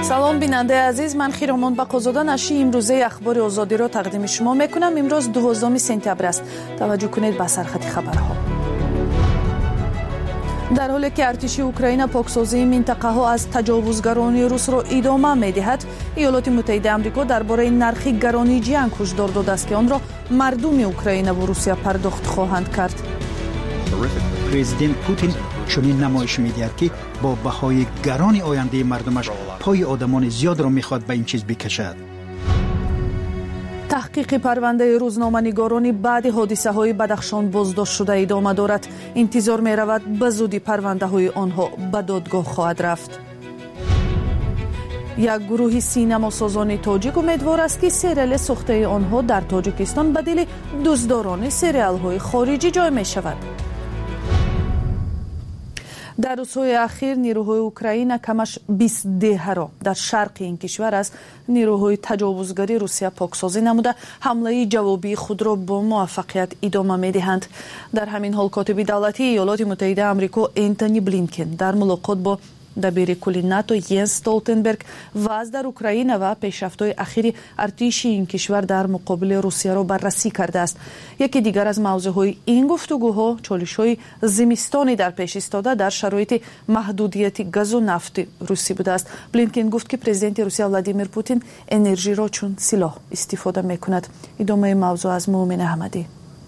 салом бинандаи азиз, ман Хиромон Бақозода нашри имрӯзаи ахбори озодиро тақдими шумо мекунам. Имрӯз 2 сентябр аст. Таваҷҷӯҳ кунед ба сархати хабарҳо. дар ҳоле ки артиши Украина поксозии минтақаҳо аз таҷовузгарони Русро идома медиҳад, Иёлоти Муттаҳидаи Амрико дар бораи нархи гаронии ҷанг ҳушдор додааст, ки онро мардуми Украина ва Русия пардохт хоҳанд кард. президент Путин чунин намоиш медиҳад, ки бо баҳои гарони ояндаи мардумаш пои одамони зиёдро мехоҳад ба ин чиз бикашад. таҳқиқи парвандаи рӯзноманигорони баъди ҳодисаҳои Бадахшон боздоштшуда идома дорад. интизор меравад ба зудӣ парвандаҳои онҳо ба додгоҳ хоҳад рафт. як гурӯҳи синамосозони тоҷик умедвор аст, ки сериали сохтаи онҳо дар Тоҷикистон ба дили дӯстдорони сериалҳои хориҷӣ ҷой мешавад. дар рӯзҳои ахир нирӯҳои Украина камаш 20 деҳаро дар шарқи ин кишвар аз нирӯҳои таҷовузгари Русия поксозӣ намуда ҳамлаи ҷавобии худро бо муваффақият идома медиҳанд. дар ҳамин ҳол котиби давлатии Иёлоти Муттаҳидаи Амрико Энтони Блинкен дар мулоқот бо дабири кули НАТО Йенс Столтенберг вазъ дар Украина ва пешрафтҳои ахири артиши ин кишвар дар муқобили Русияро баррасӣ кардааст. яке дигар аз мавзӯъҳои ин гуфтугӯҳо чолишҳои зимистони дар пеш истода дар шароити маҳдудияти газу нафти русӣ будааст. Блинкен гуфт, ки президенти Русия Владимир Путин энержиро чун силоҳ истифода мекунад. идомаи мавзӯъ аз Муъмин Аҳмадӣ.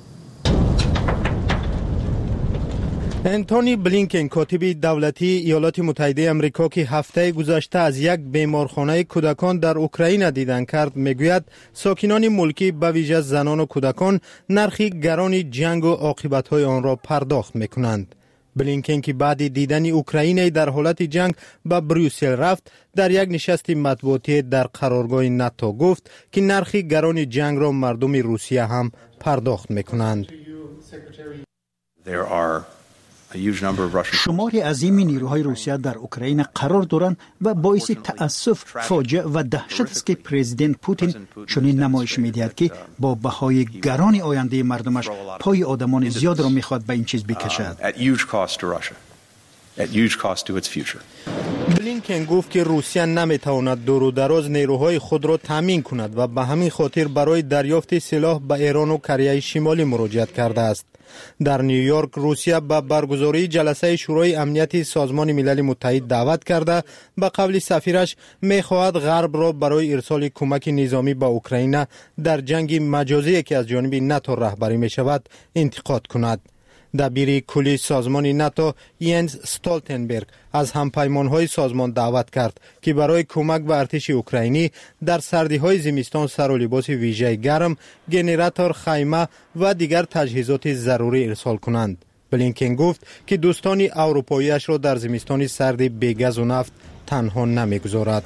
Энтони Блинкен, котиби давлатии Иёлоти Муттаҳидаи Амрико, ки ҳафтаи гузашта аз як беморхонаи кӯдакон дар Украина дидан кард, мегӯяд сокинони мулкӣ ба вижа занону кӯдакон нархи гарони ҷангу оқибатҳои онро пардохт мекунанд. Блинкен, ки баъди дидани Украинаи дар ҳолати ҷанг ба Брюссел рафт, дар як нишасти матбуотӣ дар қароргоҳи НАТО гуфт, ки нархи гарони ҷангро мардуми Русия ҳам пардохт мекунанд. шумори азими нирӯҳои Русия дар Украина қарор доранд ва боиси таассуф, фоҷиа ва даҳшат аст, ки президент Путин чунин намоиш медиҳад, ки бо баҳои гарони ояндаи мардумаш пои одамони зиёдро мехоҳад ба ин чиз бикашад. Блинкен гуфт, ки Русия наметавонад дурудароз нерӯҳои худро таъмин кунад ва ба ҳамин хотир барои дарёфти силоҳ ба Эрону Кореяи Шимолӣ муроҷиат кардааст. дар Нью-Йорк Русия ба баргузории ҷаласаи шӯрои амнияти Созмони Милали Муттаҳид даъват карда, ба қавли сафираш мехоҳад ғарбро барои ирсоли кӯмаки низомӣ ба Украина дар ҷанги маҷозие, ки аз ҷониби НАТО раҳбарӣ мешавад, интиқод кунад. дабири кулли созмони НАТО Йенс Столтенберг аз ҳампаймонҳои созмон даъват кард, ки барои кӯмак ба артиши украинӣ дар сардиҳои зимистон сару либоси вижаи гарм, генератор, хайма ва дигар таҷҳизоти зарурӣ ирсол кунанд. Блинкен гуфт, ки дӯстони аврупоиашро дар зимистони сарди бегазу нафт танҳо намегузорад.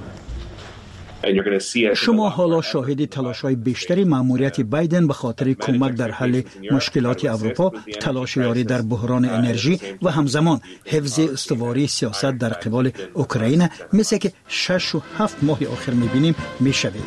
шумо ҳоло шоҳиди талошҳои бештари маъмурияти Байден ба хотири кӯмак дар ҳалли мушкилоти Аврупо, талоши ёрӣ дар буҳрони энержӣ ва ҳамзамон ҳифзи устувории сиёсат дар қиболи Украина, мисли ки 6 ва 7 моҳи охир мебинем, мешавед.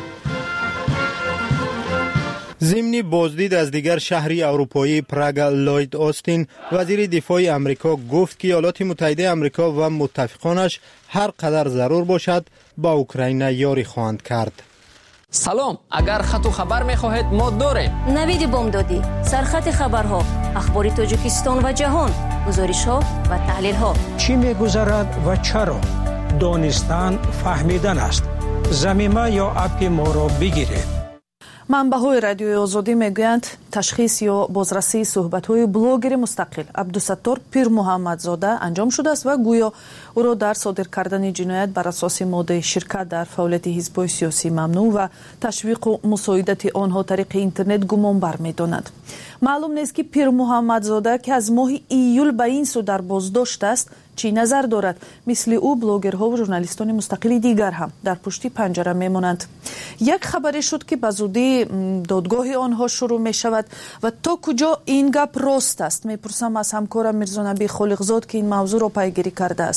ضمن بازدید از دیگر شهری اروپایی پراگ، لوید استین وزیر دفاع آمریکا گفت که ایالات متحده آمریکا و متفقانش هر قدر ضرور باشد با اوکراین یاری خواهند کرد. سلام، اگر خط و خبر می‌خواهید ما داریم. نوید بامدادی، سرخط خبرها، اخبار تاجیکستان و جهان، گزارش‌ها و تحلیل‌ها. چی می‌گذرد و چرا؟ دانستن فهمیدن است. ضمیمه یا اپ ما را بگیرید. منبع‌های رادیوی آزادی میگویند تشخیص یا بازرسی صحبت‌های بلاگر مستقل عبدالستار پیر محمدزاده انجام شده است و گویا او را در صادر کردن جنایت بر اساس ماده شرکت در فعالیت حزب‌های سیاسی ممنوع و تشویق و مساعدت آنها طریق اینترنت گمانبر می‌دانند. معلوم نیست که پیر محمدزاده که از ماه ایول به این سو در بازداشت است چی نظر دارد. مثل او بلاگرها و ژورنالیستان مستقل دیگر هم در پشت پنجره میمانند. یک خبری شد که به زودی دادگاه آنها شروع می شود و تا کجا این گپ راست است میپرسم از همکارم میرزا نبی خالقزاد که این موضوع را پیگیری کرده است.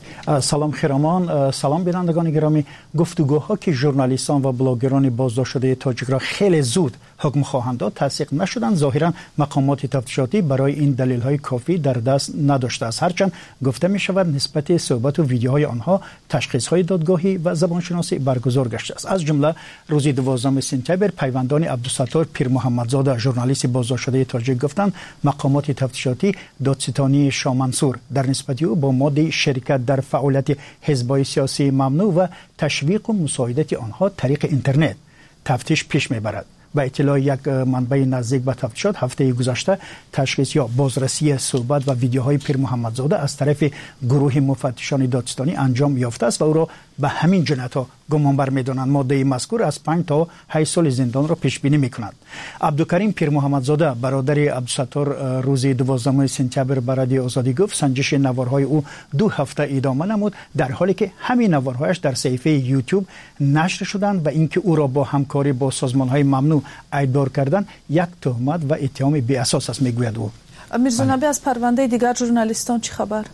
سلام خیرامان، سلام بینندگان گرامی. گفتگوها که ژورنالیستان و بلاگران بازداشت شده تاجیک را خیلی زود حکم خواهند داد تصدیق نشدند. ظاهرا مقامات تفتیشاتی برای این دلیل‌های کافی در دست نداشته است، هرچند گفته می شود نسبت صحبت و ویدیوهای آنها تشخیص‌های دادگاهی و زبانشناسی برگزار گشته است. از جمله روز 12 سپتامبر پیوندان عبدالستار پیرمحمدزاده ژورنالیست بازداشت شده تاجیک گفتند مقامات تفتیشاتی دادستانی شاه منصور در نسبت او با ماده شرکت در فعالیت حزب‌های سیاسی ممنوع و تشویق و مساعدت آنها طریق اینترنت تفتیش پیش میبرد. به اطلاع یک منبع نزدیک به تفتیشات هفته گذشته تشخیص یا بازرسی صحبت و ویدیوهای پیر محمدزاده از طرف گروه مفتشان دادستانی انجام یافته است و او را به همین جنایت‌ها گمانبر می‌دانند. ماده مذکور از 5 تا 8 سال زندان را پیش بینی می‌کند. عبدالکریم پیر محمدزاده برادر عبدالستار روز 12 سپتامبر به رادیو آزادی گفت سنجش نوارهای او 2 هفته ادامه نمود، در حالی که همین نوارهایش در صفحه یوتیوب نشر شدند و اینکه او را با همکاری با سازمان‌های ممنوع ایدار کردن یک تهمت و اتهام بی اساس است میگوید او. میرزا نبی از پرونده دیگر ژورنالیستان چه خبر؟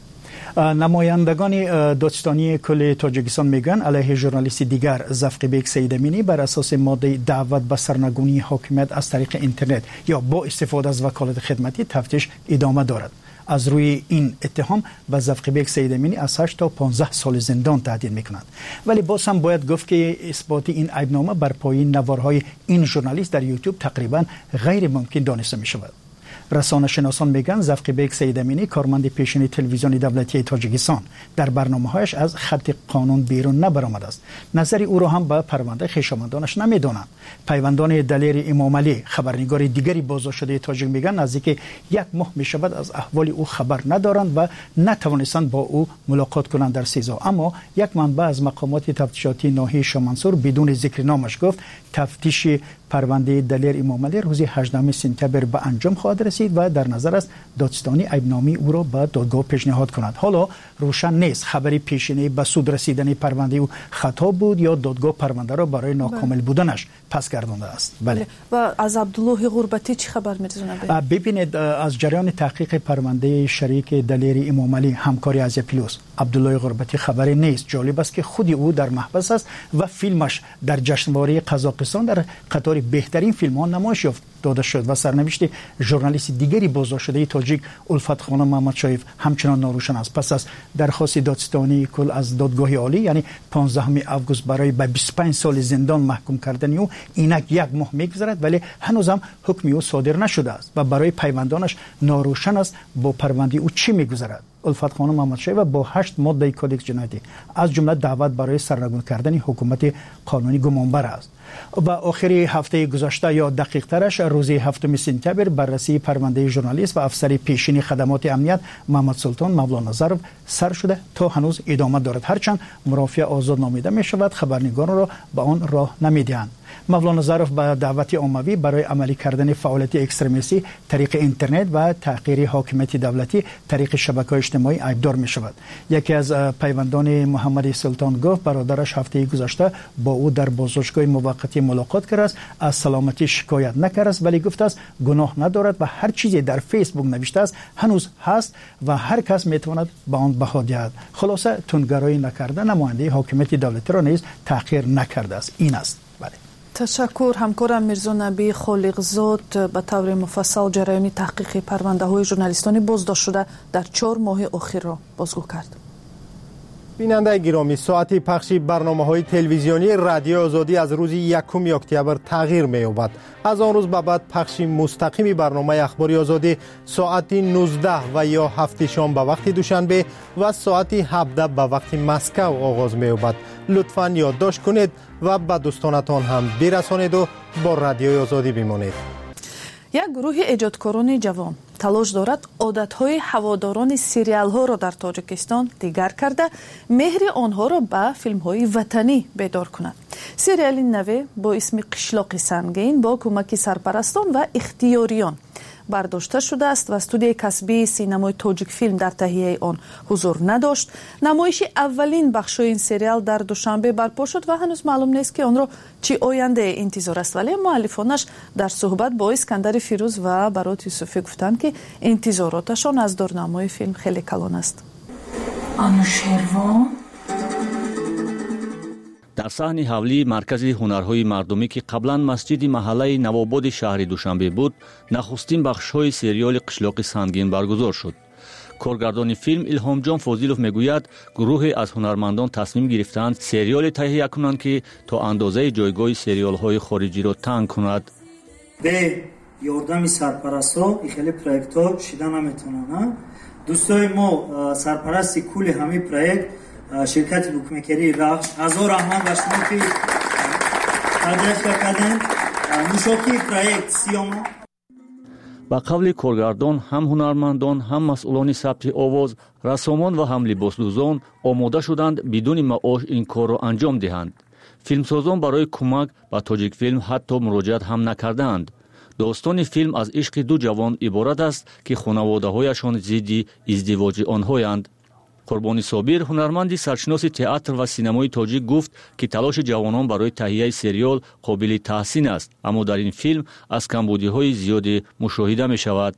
نمایندگان دادستانی کل تاجیکستان میگن علیه ژورنالیست دیگر ظفربیک سیدامینی بر اساس ماده دعوت به سرنگونی حاکمیت از طریق اینترنت یا با استفاده از وکالت خدمتی تفتیش ادامه دارد. از روی این اتهام به ظفربیک سیدامینی از 8 تا 15 سال زندان تهدید میکنند. ولی باز هم باید گفت که اثبات این عیبنامه بر پایه نوارهای این ژورنالیست در یوتیوب تقریبا غیر ممکن دانسته می شود. رسانه شناسان میگن ظفربیک سیدامینی کارمند پیشین تلویزیون دولتی تاجیکستان در برنامه‌هایش از خط قانون بیرون نبرآمده است. نظر او را هم به پرونده خویشاوندانش نمیدانند. پیوندان دلیر امامعلی خبرنگار دیگری بازداشت شده تاجیک میگن نزدیک 1 ماه میشود از احوال او خبر ندارند و نتوانستند با او ملاقات کنند در سیزا. اما یک منبع از مقامات تفتیشاتی ناحیه شاه منصور بدون ذکر نامش گفت تفتیش پرونده دلیر امامعلی روز 18 سپتامبر به انجام خواهد رسید و در نظر است دادستانی عیبنامی او را به دادگاه پیشنهاد کند. حالا روشن نیست خبری پیشینه به سود رسیدن پرونده او خطا بود یا دادگاه پرونده را برای ناکامل بودنش پس گردانده است. بله. و از عبدالله غربتی چه خبر می‌رسونه؟ ببینید از جریان تحقیق پرونده شریک دلیر امامعلی همکاری از پلوس عبدالله غربتی خبری نیست. جالب است که خود او در محبس است و فیلمش در جشنواره قزاقستان در قطار بهترین فیلم‌ها نمایش یافت داده شد و سرنوشت ژورنالیست دیگری بازداشت شده تاجیک الفت خانم محمدشایف همچنان ناروشن است. پس از درخواست دادستانی کل از دادگاه عالی یعنی 15 آگوست برای به 25 سال زندان محکوم کردن او اینک 1 ماه میگذرد ولی هنوز هم حکم او صادر نشده است و برای پیوندانش ناروشن است با پرونده او چی میگذرد. الفت خانم محمدشایف با 8 ماده کدکس جنایتی از جمله دعوت برای سرنگون کردن حکومت قانونی گمانبر است. و آخر هفته گذشته یا دقیق ترش روز 7 سپتامبر بررسی پرونده ژورنالیست و افسر پیشین خدمات امنیت محمد سلطان مولانا ظرف سر شده تا هنوز ادامه دارد، هرچند مرافع آزاد نامیده می شود خبرنگاران را به آن راه نمیدهند. مولانا ظرف به دعوت عمومی برای عملی کردن فعالیت اکستریمیستی طریق اینترنت و تحقیر حاکمیت دولتی طریق شبکه‌های اجتماعی ایبدار می شود. یکی از پیوندان محمد سلطان گفت برادرش هفته گذشته با او در بازداشتگاه موقتی ملاقات کرده است، از سلامتی شکایت نکرده است ولی گفته است گناه ندارد و هر چیزی در فیسبوک نوشته است هنوز هست و هر کس میتواند به آن بها دهد. خلاصه تندگرایی نکرده نماینده حاکمیت دولتی را نیز تحقیر نکرده است. این است. بله. تشکر. همکارم میرزا نبی خالقزاد به طور مفصل جریان تحقیق پرونده های ژورنالیستان بازداشت شده در 4 ماه اخیر را بازگو کرد. بیننده گرامی، ساعت پخش برنامه‌های تلویزیونی رادیو آزادی از روز 1 اکتبر تغییر می‌یابد. از آن روز به بعد پخش مستقیم برنامه اخباری آزادی ساعت 19 و یا 7 شام به وقت دوشنبه و ساعت 17 به وقت مسکو آغاز می‌یابد. لطفاً یادداشت کنید و به دوستانتان هم برسانید و با رادیو آزادی بمانید. یک گروه ایجادکاران جوان تلاش دارد عادت‌های هواداران سریال‌ها را در تاجیکستان دیگر کرده مهر آنها را به فیلم‌های وطنی بیدار کند. سریال نوی با اسم قشلاق سنگین با کمک سرپرستان و اختیاریان برداشته شده است و استودیوی کسبی سینمای تاجیک فیلم در تهیه آن حضور نداشت. نمایش اولین بخش این سریال در دوشنبه برپا شد و هنوز معلوم نیست که آن را چی آینده انتظار است، ولی مؤلفانش در صحبت با اسکندر فیروز و برات یوسفی گفتند که انتظاراتشان از دورنمای فیلم خیلی کلان است. анушервон дар саҳни ҳавлии маркази ҳунарҳои мардумӣ ки қаблан масҷиди маҳаллаи навободи шаҳри душанбе буд, нахустин бахшҳои сериоли қишлоқи сангин баргузор шуд. коргардони филм илҳомҷон фозилов мегӯяд, гурӯҳе аз ҳунармандон тасмим гирифтанд сериоле таҳия кунанд ки то андозаи ҷойгоҳи сериолҳои хориҷиро танг кунад. бе ёрдами сарпарастҳо хеле проектҳо шида наметавонанд. дӯстои мо сарпарасти кулли ҳамин проект ширкати букмекерии рахш азор аҳмад ва шумо ки поддержка карданд мушокии проект сиёма. ба қавли коргардон, ҳам ҳунармандон, ҳам масъулони сабти овоз, рассомон ва ҳам либосдӯзон омода шуданд бидуни маош ин корро анҷом диҳанд. филмсозон барои кӯмак ба тоҷикфилм ҳатто муроҷиат ҳам накардаанд. достони филм аз ишқи ду ҷавон иборат аст ки хонаводаҳояшон зидди издивоҷи онҳоянд. қурбони собир, ҳунарманди саршиноси театр ва синамои тоҷик гуфт, ки талоши ҷавонон барои таҳияи сериол қобили таҳсин аст, аммо дар ин филм аз камбудиҳои зиёде мушоҳида мешавад.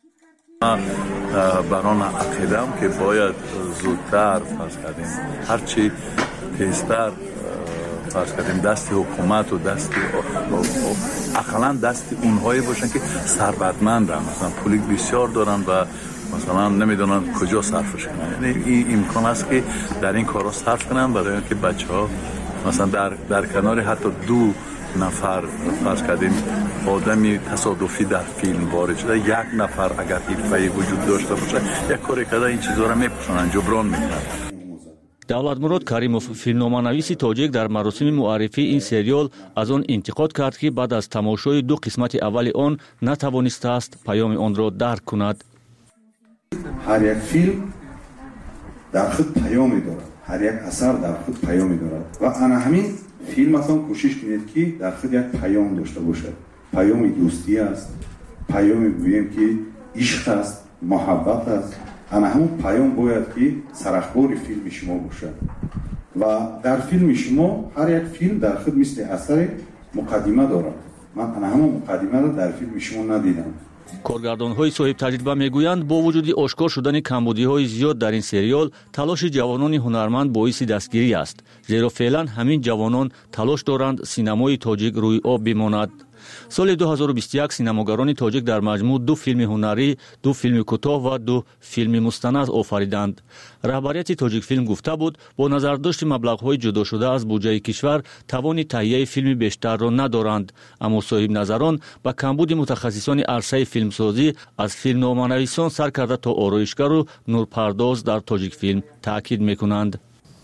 бар он ақидам ки бояд зудтар фарз кардем ҳарчи тезтар фарз кардем дасти ҳукумату дасти ақаллан дасти онҳое бошанд ки сарватманданд, масалан пули бисёр доранд ва масалан намедонанд куҷо сарфш кунанд. ин имкон аст ки дар ин корро сарф кунанд барои он ки бачаҳо масалан дар канори ҳатто ду нафар фарз кардем одами тасодуфӣ дар филм ворид шуда, як нафар агар ҳирфаи вуҷуд дошта бошад, як коре карда ин чизоро мепӯшонанд, ҷуброн мекунанд. давлатмурод каримов, филмноманависи тоҷик, дар маросими муаррифии ин сериол аз он интиқод кард, ки баъд аз тамошои ду қисмати аввали он натавонистааст паёми онро дарк кунад. ҳар як филм дар худ паёме дорад, ҳар як асар дар худ паёме дорад ва ана ҳамин филматон кӯшиш кунед ки дар худ як паём дошта бошад. паёми дӯстӣ аст, паёми гӯем ки ишқ аст, муҳаббат аст. ана ҳамон паём бояд ки сарахбори филми шумо бошад. ва дар филми шумо ҳар як филм дар худ мисли асари муқаддима дорад. ман ана ҳамон муқаддимаро дар филми шумо надидам. коргардонҳои соҳибтаҷриба мегӯянд, бо вуҷуди ошкор шудани камбудиҳои зиёд дар ин сериол, талоши ҷавонони ҳунарманд боиси дастгирӣ аст, зеро феълан ҳамин ҷавонон талош доранд синамои тоҷик рӯи об бимонад. соли 2021 синамогарони тоҷик дар маҷмӯъ 2 филми ҳунарӣ, 2 филми кӯтоҳ ва 2 филми мустанад офариданд. раҳбарияти тоҷикфилм гуфта буд, бо назардошти маблағҳои ҷудошуда аз буҷаи кишвар тавони таҳияи филми бештарро надоранд, аммо соҳибназарон ба камбуди мутахассисони арсаи филмсозӣ аз филмноманависон сар карда то ороишгару нурпардоз дар тоҷикфилм таъкид мекунанд.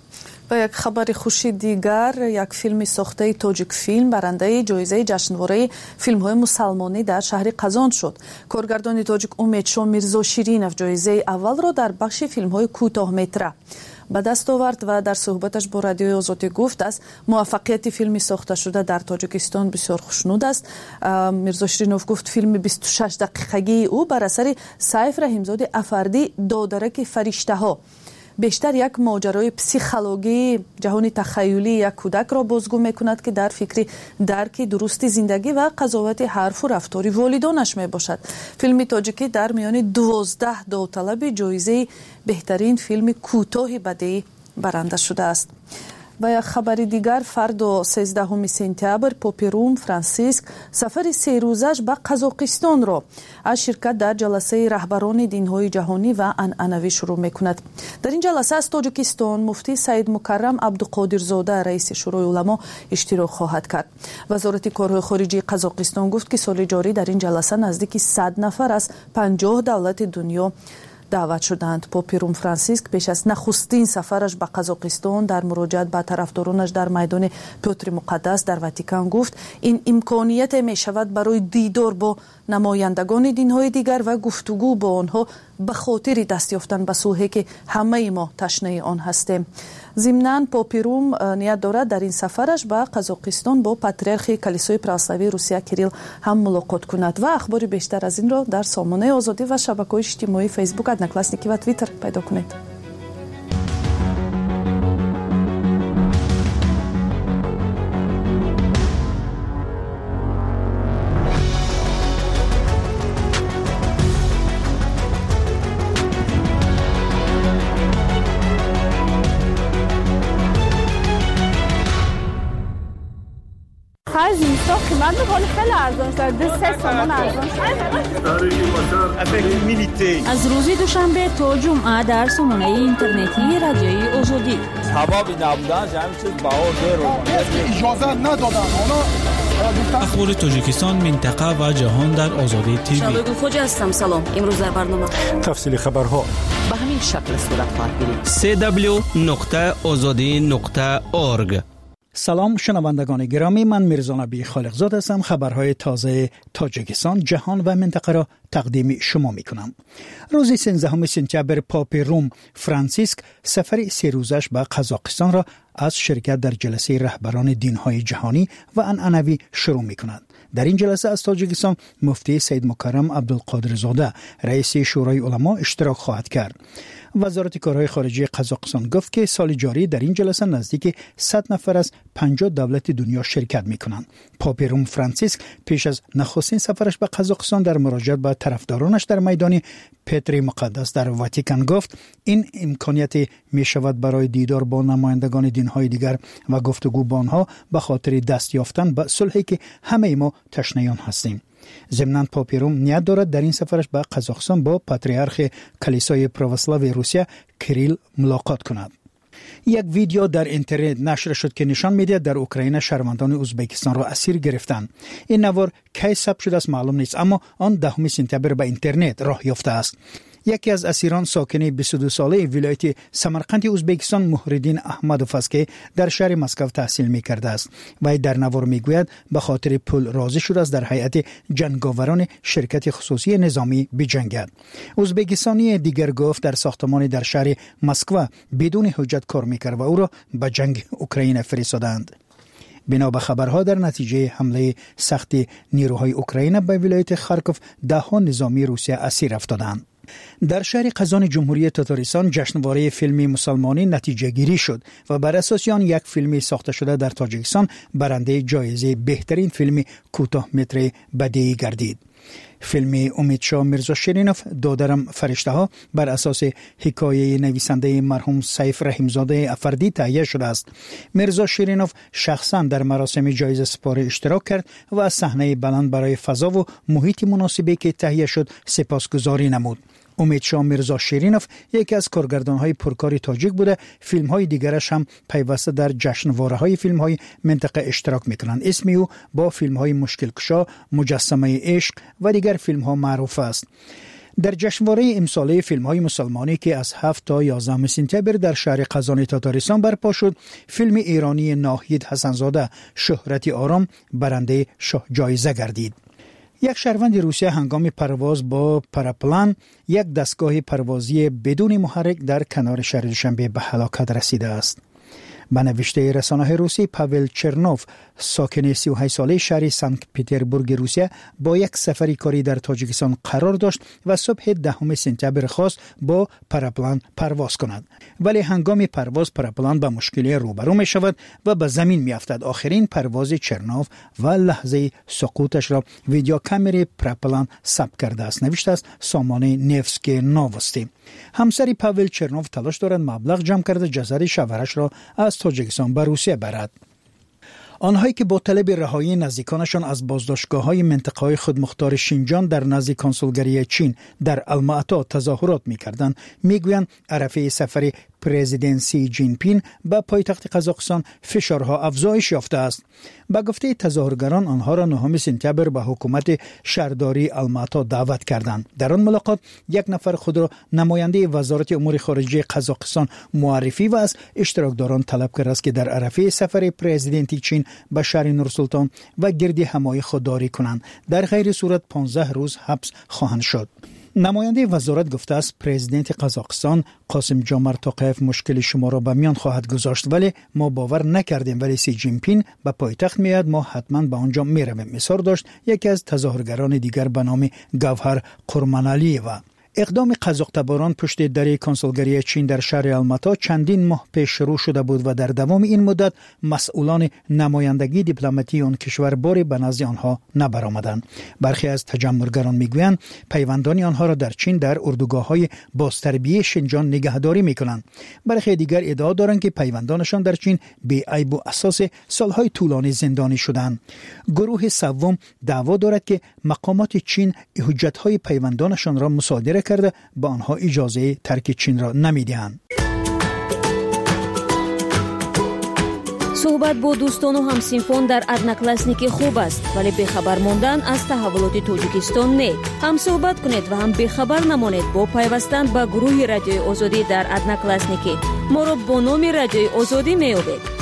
ва як хабари хуши дигар, як филми сохтаи тоҷикфилм барандаи ҷоизаи ҷашнвораи филмҳои мусалмонӣ дар шаҳри Қазон шуд. коргардони тоҷик Умедшо Мирзоширинов ҷоизаи аввалро дар бахши филмҳои кӯтоҳметра ба даст овард ва дар суҳбаташ бо радиои Озодӣ гуфт, аз муваффақияти филми сохташуда дар Тоҷикистон бисёр хушнуд аст. Мирзоширинов гуфт, филми 26 дақиқагии ӯ бар асари Сайф Раҳимзоди Афардӣ «Додараки фариштаҳо» бештар як моҷарои психологии ҷаҳони тахаюлии як кӯдакро бозгӯ мекунад, ки дар фикри дарки дурусти зиндагӣ ва қазовати ҳарфу рафтори волидонаш мебошад. филми тоҷикӣ дар миёни 12 довталаби ҷоизаи беҳтарин филми кӯтоҳи бадеӣ баранда шудааст. ва як хабари дигар, фардо 13 сентябр Попирум Франсиск сафари серӯзаш ба Қазоқистонро аз ширкат дар ҷаласаи раҳбарони динҳои ҷаҳонӣ ва анъанавӣ шурӯъ мекунад. дар ин ҷаласа аз Тоҷикистон муфтӣ Саид Мукаррам Абдуқодирзода, раиси шӯрои уламо, иштирок хоҳад кард. вазорати корҳои хориҷии Қазоқистон гуфт, ки соли ҷорӣ дар ин ҷаласа наздики 100 нафар аз 50 давлати дунё даъват шуданд. Попирум Франсиск пеш аз нахустин сафараш ба Қазоқистон дар муроҷиат ба тарафдоронаш дар майдони Пётри Муқаддас дар Ватикан гуфт, ин имконияте мешавад барои дидор бо намояндагони динҳои дигар ва гуфтугӯ бо онҳо ба хотири даст ёфтан ба сулҳе, ки ҳамаи мо ташнаи он ҳастем. зимнан Попирум ният дорад дар ин сафараш ба Қазоқистон бо патриархи калисои православии Русия Кирилл ҳам мулоқот кунад. ва ахбори бештар аз инро дар сомонаи Озодӣ ва шабакаҳои иҷтимоии Фейсбук, Одноклассники ва Твиттер пайдо кунед. من می‌خوام خیلی ارزان شده 3 تومن ارزان از روز دوشنبه تا جمعه در سامانه اینترنتی رادیوی آزادی ثوابی نبودن همین چیز بهار اجازه ندادن اخبار تاجیکستان، منطقه و جهان در آزادی تیوی. شبگون خوجا هستم. سلام. امروز در برنامه تفصیل خبرها به همین شکل صورت خواهد گرفت. www.azadi.org. سلام شنوندگان گرامی، من میرزا نبی خالقزاد هستم. خبرهای تازه تاجیکستان، جهان و منطقه را تقدیم شما میکنم. روز 13 سپتامبر پاپ روم فرانسیسک سفر 3 روزش به قزاقستان را از شرکت در جلسه رهبران دینهای جهانی و عنعنوی شروع میکند. در این جلسه از تاجیکستان مفتی سید مکرم عبدالقادرزاده رئیس شورای علما اشتراک خواهد کرد. وزارت کارهای خارجه قزاقستان گفت که سال جاری در این جلسه نزدیک 100 نفر از 50 دولت دنیا شرکت میکنند. پاپ روم فرانسیسک پیش از نخستین سفرش به قزاقستان در مراجعت به طرفدارانش در میدان پتر مقدس در واتیکان گفت این امکانیت می شود برای دیدار با نمایندگان دینهای دیگر و گفتگو با آنها به خاطر دست یافتن به صلحی که همه ما تشنه آن هستیم. ضمناً پاپ روم نیت دارد در این سفرش به قزاقستان با پاتریارخ کلیسای پروسلاو روسیه کریل ملاقات کند. یک ویدیو در اینترنت نشر شد که نشان می‌دهد در اوکراین شهروندان ازبکستان را اسیر گرفتند. این نوار کی ثبت شده است معلوم نیست، اما آن 10 سپتامبر به اینترنت راه یافته است. یکی از اسیران ساکن 22 ساله ولایت سمرقند ازبکستان محردین احمدوف است که در شهر مسکو تحصیل می‌کرده است. وی در نوار میگوید به خاطر پول راضی شده است در هیئت جنگاوران شرکت خصوصی نظامی بجنگد. ازبکستانی دیگر گفت در ساختمانی در شهر مسکو بدون حجت کار می‌کرد و او را به جنگ اوکراین فرستادند. بنا به خبرها در نتیجه حمله سخت نیروهای اوکراین به ولایت خارکوف 10 نظامی روسیه اسیر افتادند. در شهر قزان جمهوری تاتارستان جشنواره فیلم مسلمانی نتیجه گیری شد و بر اساس آن یک فیلم ساخته شده در تاجیکستان برنده جایزه بهترین فیلم کوتاه متر بدیعی گردید. فیلم امیدشاه میرزا شیرینوف دادرم فرشته ها بر اساس حکایه نویسنده مرحوم سیف رحیمزاده افردی تهیه شده است. میرزا شیرینوف شخصا در مراسم جایزه سپاری اشتراک کرد و از صحنه بلند برای فضا و محیط مناسبی که تهیه شد سپاسگزاری نمود. امیدشاه میرزا شیرینوف یکی از کارگردان‌های پرکار تاجیک بوده. فیلم‌های دیگرش هم پیوسته در جشنواره‌های فیلم‌های منطقه اشتراک می‌کنند. اسم او با فیلم‌های مشکل کشا، مجسمه عشق و دیگر فیلم‌ها معروف است. در جشنواره امساله فیلم‌های مسلمانی که از 7 تا 11 سپتامبر در شهر قزان تاتارستان برپا شد، فیلم ایرانی ناهید حسنزاده شهرت آرام برنده جایزه گردید. یک شهروند روسیه هنگام پرواز با پراپلان یک دستگاه پروازی بدون محرک در کنار شهر دوشنبه به هلاکت رسیده است. به نوشته رسانه روسی پاول چرنوف ساکن 38 ساله شهر سنت پترزبورگ روسیه با یک سفری کاری در تاجیکستان قرار داشت و صبح 10 سپتامبر خواست با پراپلان پرواز کند، ولی هنگام پرواز پراپلان با مشکلی روبرو می شود و به زمین می افتد. آخرین پرواز چرنوف و لحظه سقوطش را ویدیو کامری پراپلان ثبت کرده است، نوشته است سامانه نیفسکی نووستی. همسر پاول چرنوف تلاش دارد مبلغ جمع کرده جسد شوهرش را از تاجیکستان به روسیه برد. آنهایی که با طلب رهایی نزدیکانشان از بازداشتگاه‌های منطقه‌های خودمختار شینجان در نزد کنسولگری چین در الماتا تظاهرات می‌کردند، می‌گویند عرفه سفر پرزیدنت سی جین پینگ به پایتخت قزاقستان فشارها افزایش یافته است. به گفته تظاهرگران آنها را 9 سپتامبر به حکومت شهرداری الماتا دعوت کردند. در آن ملاقات یک نفر خود را نماینده وزارت امور خارجه قزاقستان معرفی و از اشتراکداران طلب کرده است که در عرفه سفر پرزیدنت چین به شهر نورسلطان و گرد همایی خودداری کنند. در غیر صورت 15 روز حبس خواهند شد. نماینده وزارت گفته است پرزیدنت قزاقستان قاسم جمعت توقیف مشکل شما را به میان خواهد گذاشت، ولی ما باور نکردیم ولی سی جین پینگ به پایتخت میاد ما حتما به آنجا میرویم. اظهار داشت یکی از تظاهرگران دیگر به نام گوهر قرمنالیوه. اقدام قزاق‌تباران پشت در کنسولگری چین در شهر الماتا چندین ماه پیش شروع شده بود و در دوام این مدت مسئولان نمایندگی دیپلماتی آن کشور باری به نزد آنها نبرآمدند. برخی از تجمهرگران میگویند پیوندان آنها را در چین در اردوگاه‌های بازتربیه شینجان نگهداری میکنند. برخی دیگر ادعا دارند که پیوندانشان در چین بی عیب و اساس سالهای طولانی زندانی شدند. گروه سوم دعوا دارد که مقامات چین حجت‌های پیوندانشان را مصادره کرده با آنها اجازه ترک چین را نمیدهند. صحبت با دوستان و همسینفون در ادناکلاسنیکی خوب است، ولی بخبر موندن از تحولات تاجیکستان نه. هم صحبت کنید و هم بخبر نمانید با پیوستن به گروه رادیوی آزادی در ادناکلاسنیکی. ما را با نام رادیوی آزادی میابید.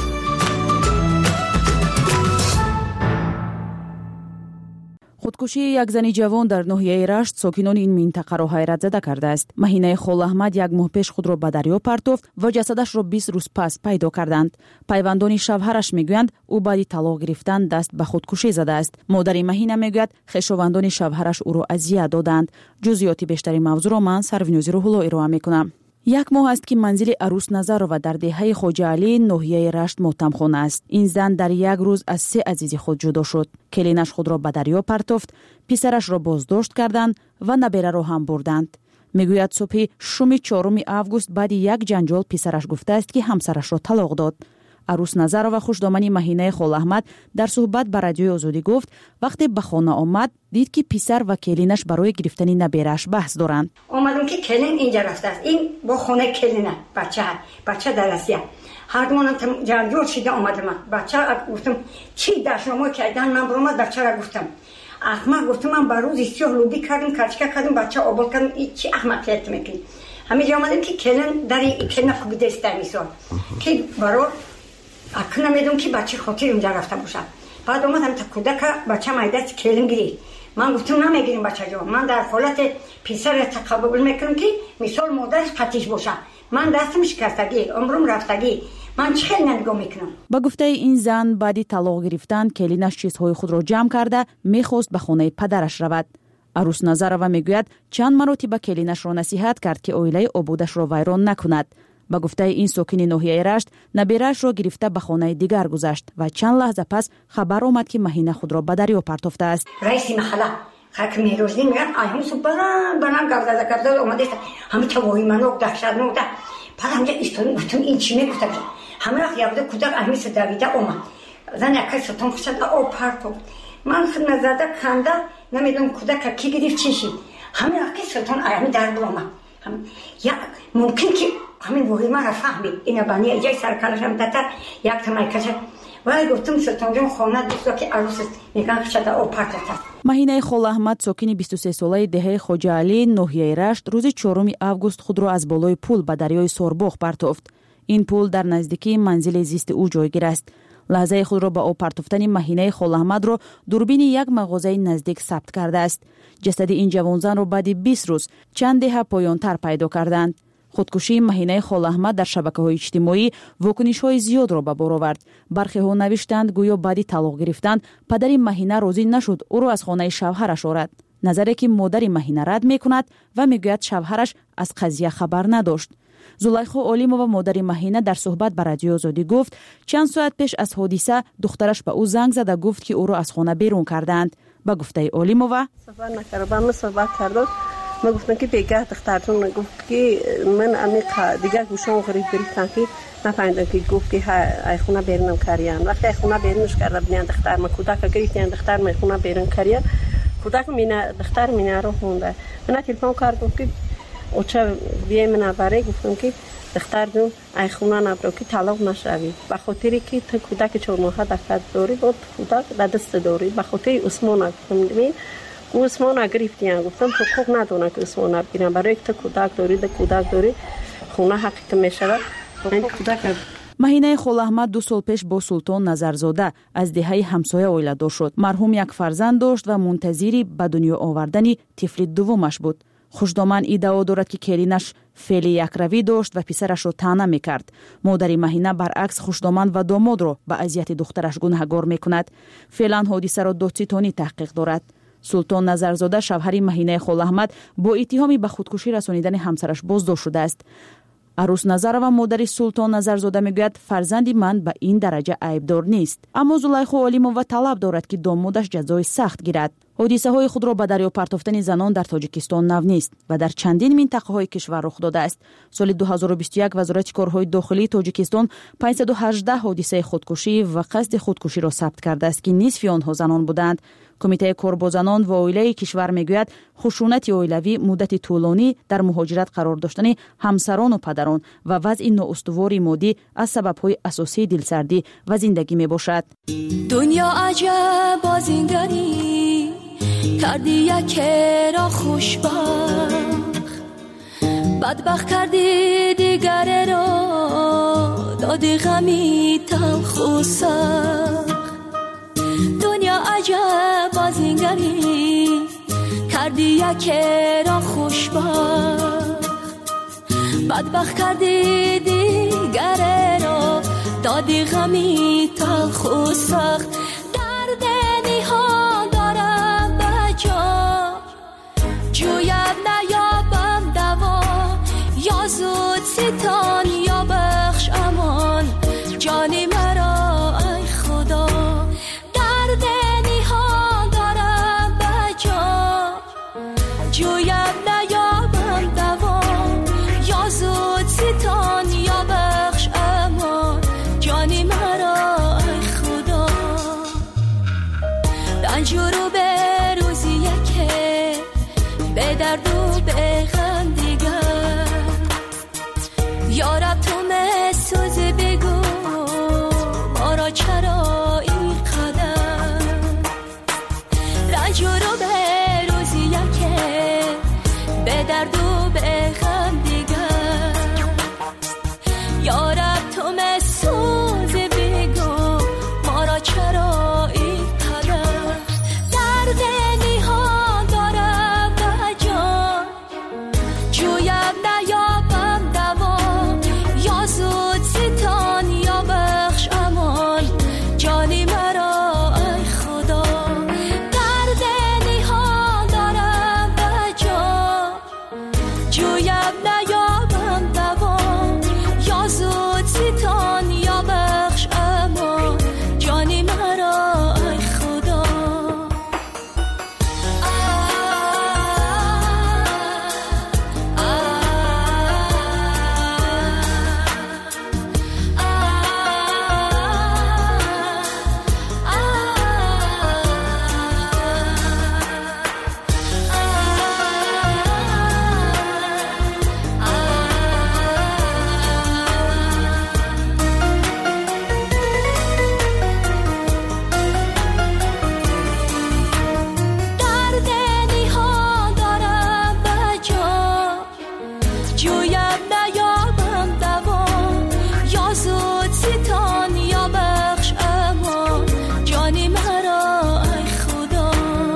خودکشی یک زن جوان در ناحیه رشت ساکنان این منطقه را حیرت زده کرده است. مهینه خال احمد یک ماه پیش خود را به دریا پرتافت و جسدش را 20 روز پس پیدا کردند. پیوندان شوهرش میگویند او بعد طلاق گرفتن دست به خودکشی زده است. مادر مهینه میگوید خویشاوندان شوهرش او را اذیت دادند. جزئیات بیشتری موضوع را من سروینوزی روح‌الله ارائه میکنم. یک ماه است که منزل عروس نظرова در دهه خواجه علی ناحیه رشت ماتمخانه است. این زن در یک روز از 3 عزیز خود جدا شد. کلینش خود را به دریا پرتافت، پسرش را بازداشت کردند و نبیره را هم بردند. میگوید صبح شوم 4 آگوست بعد یک جنجال پسرش گفته است که همسرش را طلاق داد. عروس نظرова خوشدامنی مهینه خال احمد در صحبت با رادیوی آزادی گفت وقتی به خانه آمد دید که پسر و کلینش برای گرفتن نبیرش بحث دارند. اومدم که کلین اینجا رفته است، این با خانه کلینه، بچه درسیه. هر دومانم جنجال شده اومدم. بچه گفتم چی داشتم کردن، من برام بچه را گفتم احمق، گفتم من بروز استیو لوبی کردم کارچکا کردم بچه آباد کردم، چی احمقیت میکنی. همین جا اومدم که کلین در کلین خوبیده است در میسار که برای اکنه میدونم که بچه خاطر اونجا رفته باشه. بعد اومدم تا کودک بچه مایدست کلین گیرید. من گفتم نمیگیریم بچه جا، من در حالت پسر تقبل میکنم که مثال مادرش قطیش باشه. من دستم شکستگی، عمرم رفتگی، من چه خیلی نگاه میکنم. با گفته این زن بعدی طلاق گرفتن کلینش چیزهای خود را جمع کرده میخواست به خانه پدرش رود. عروس نظرова میگوید چند مرتبه کلینش را نصیحت کرد که اویله آبودش را ویران نکند. با گفته این ساکن ناحیه رشت نبیرش را گرفته به خانه دیگر گذشت و چند لحظه پس خبر آمد که مهینه خود را به دریا پرتافته است. رئیس محله حاکم میروزی میگن آیم سو بران گردد اومده است، همه توهی منو دهشتناک. بعد همجا استون گفتم این چی میگفت؟ همه وقت یابده کودک اهمیت دویده اومد. زن یکی ستون خشد او پرتافت. من خدمت زده کنده نمیدونم کودک کی گرفت چی شد. همه وقت ستون آیمی در اومد. یا ممکن که همین وحی ما را فهمید اینا بانی ایجای سرکالش هم دادر یک تمای کشد ولی گفتم ستونجان خانه دوستا که عروس است میگن خشده او پرتفت. مهینه خال احمد ساکن 23 ساله دهه خواجه علی ناحیه رشت روز 4 آگوست خود را از بالای پل به دریای سوربخ پرتافت. این پل در نزدیکی منزل زیست او جایگیر است. لحظه خود را با او پرتافتن مهینه خال احمد را دوربین یک مغازه نزدیک ثبت کرده است. جسد این جوانزن را بعد 20 روز چند دهه پایانتر پیدا کردند. خودکشی مهینه خال احمد در شبکه‌های اجتماعی واکنش‌های زیاد را به بار آورد. برخی ها نوشتند گویا بعد طلاق گرفتن پدر مهینه راضی نشد او را از خانه شوهرش آورد. نظری که مادر مهینه رد می‌کند و میگوید شوهرش از قضیه خبر نداشت. زلیخا علیمова مادر مهینه در صحبت با رادیو آزادی گفت چند ساعت پیش از حادثه دخترش به او زنگ زد و گفت که او را از خانه بیرون کردند. با گفته علیمova صحبت نکرد، با من صحبت کرد. من گفتم که دیگه دخترتون گفت که من عمیق دیگه گوشم غریب گرفتم که نفهمیدم که گفت که ای خونه بیرونم کردن. وقتی خونه بیرونش کرده بودن دختر ما کودک گرفتن دختر ما خونه بیرون کردن. کودک مینا دختر مینا رو خونده. من تلفن کردم که اوچه بیای من برای گفتم که دختر جون ای خونه نبرو که طلاق نشوی به خاطری که تو کودک 4 ماهه دختر داری بود کودک در دست داری به خاطر عثمان گفتم ببین عثمان گرفتیان گفتم تو حقوق ندونه که عثمان بگیرن برای که کودک داری ده کودک داری خونه حقیقت میشود این کودک. مهینه خال احمد 2 سال پیش با سلطان نظرزاده از دهه همسایه اویله‌دار شد. مرحوم یک فرزند داشت و منتظری به دنیا آوردن طفل دومش بود. خوشدامن ادعا دارد که کلینش فعل یکروی داشت و پسرش را طعنه میکرد. مادر مهینه برعکس خوشدامن و داماد را به اذیت دخترش گناهکار میکند. فعلا حادثه را دادستانی تحقیق دارد. سلطان نظرزاده شوهر مهینه خالاحمد با اتهام به خودکشی رسانیدن همسرش بازداشت شده است. عروس نظرова مادر سلطان نظرزاده میگوید فرزندی من به این درجه عیبدار نیست، اما زلیخا علیمووا طلب دارد که دامادش جزای سخت گیرد. حادثه های خود را به دریا پرتافتن زنان در تاجیکستان نو نیست و در چندین منطقه های کشور رخ داده است. سال 2021 وزارت کارهای داخلی تاجیکستان 518 حادثه خودکشی و قصد خودکشی را ثبت کرده است که نصف آنها زنان بودند. کمیته کار با زنان و عائله کشور میگوید خشونت عائلوی مدت طولانی در مهاجرت قرار داشتن همسران و پدران و وضع نااستوار مادی از سبب‌های اساسی دلسردی و زندگی میباشد. دنیا عجب بازیگری کردی یک را خوشبخت، بدبخت کردی دیگر را دادی غمی تلخ و سخت. دنیا عجب بازیگری کردی یک را خوشبخت، بدبخت کردی دیگر را دادی غمی تلخ و سخت. درد نهان دارم به جا جویم نیابم دوا، یا زود ستان یا بخش امان جانی مرا ای خدا. درد نهان دارم به جا جویم نیابم دوا، یا زود ستان یا بخش امان جانی مرا ای خدا. رنج رو به روزی که به درد و به غم دیگر، یارب تو مسوز بگو ما را چرا این قدر. رنج رو به روزی که به درد و به غم دیگر، یارب تو مسوز بگو ما را چرا این قدر. درد نهان دارم به جان جویم نیابم دوا، یا زود ستان یا بخش امان جانی مرا ای خدا. درد نهان دارم به جان جویم نیابم دوا، یا زود ستان یا بخش امان جانی مرا ای خدا. درد نهان دارم به جا جویم نیابم دوا، یا زود ستان یا بخش امان جانی مرا ای خدا.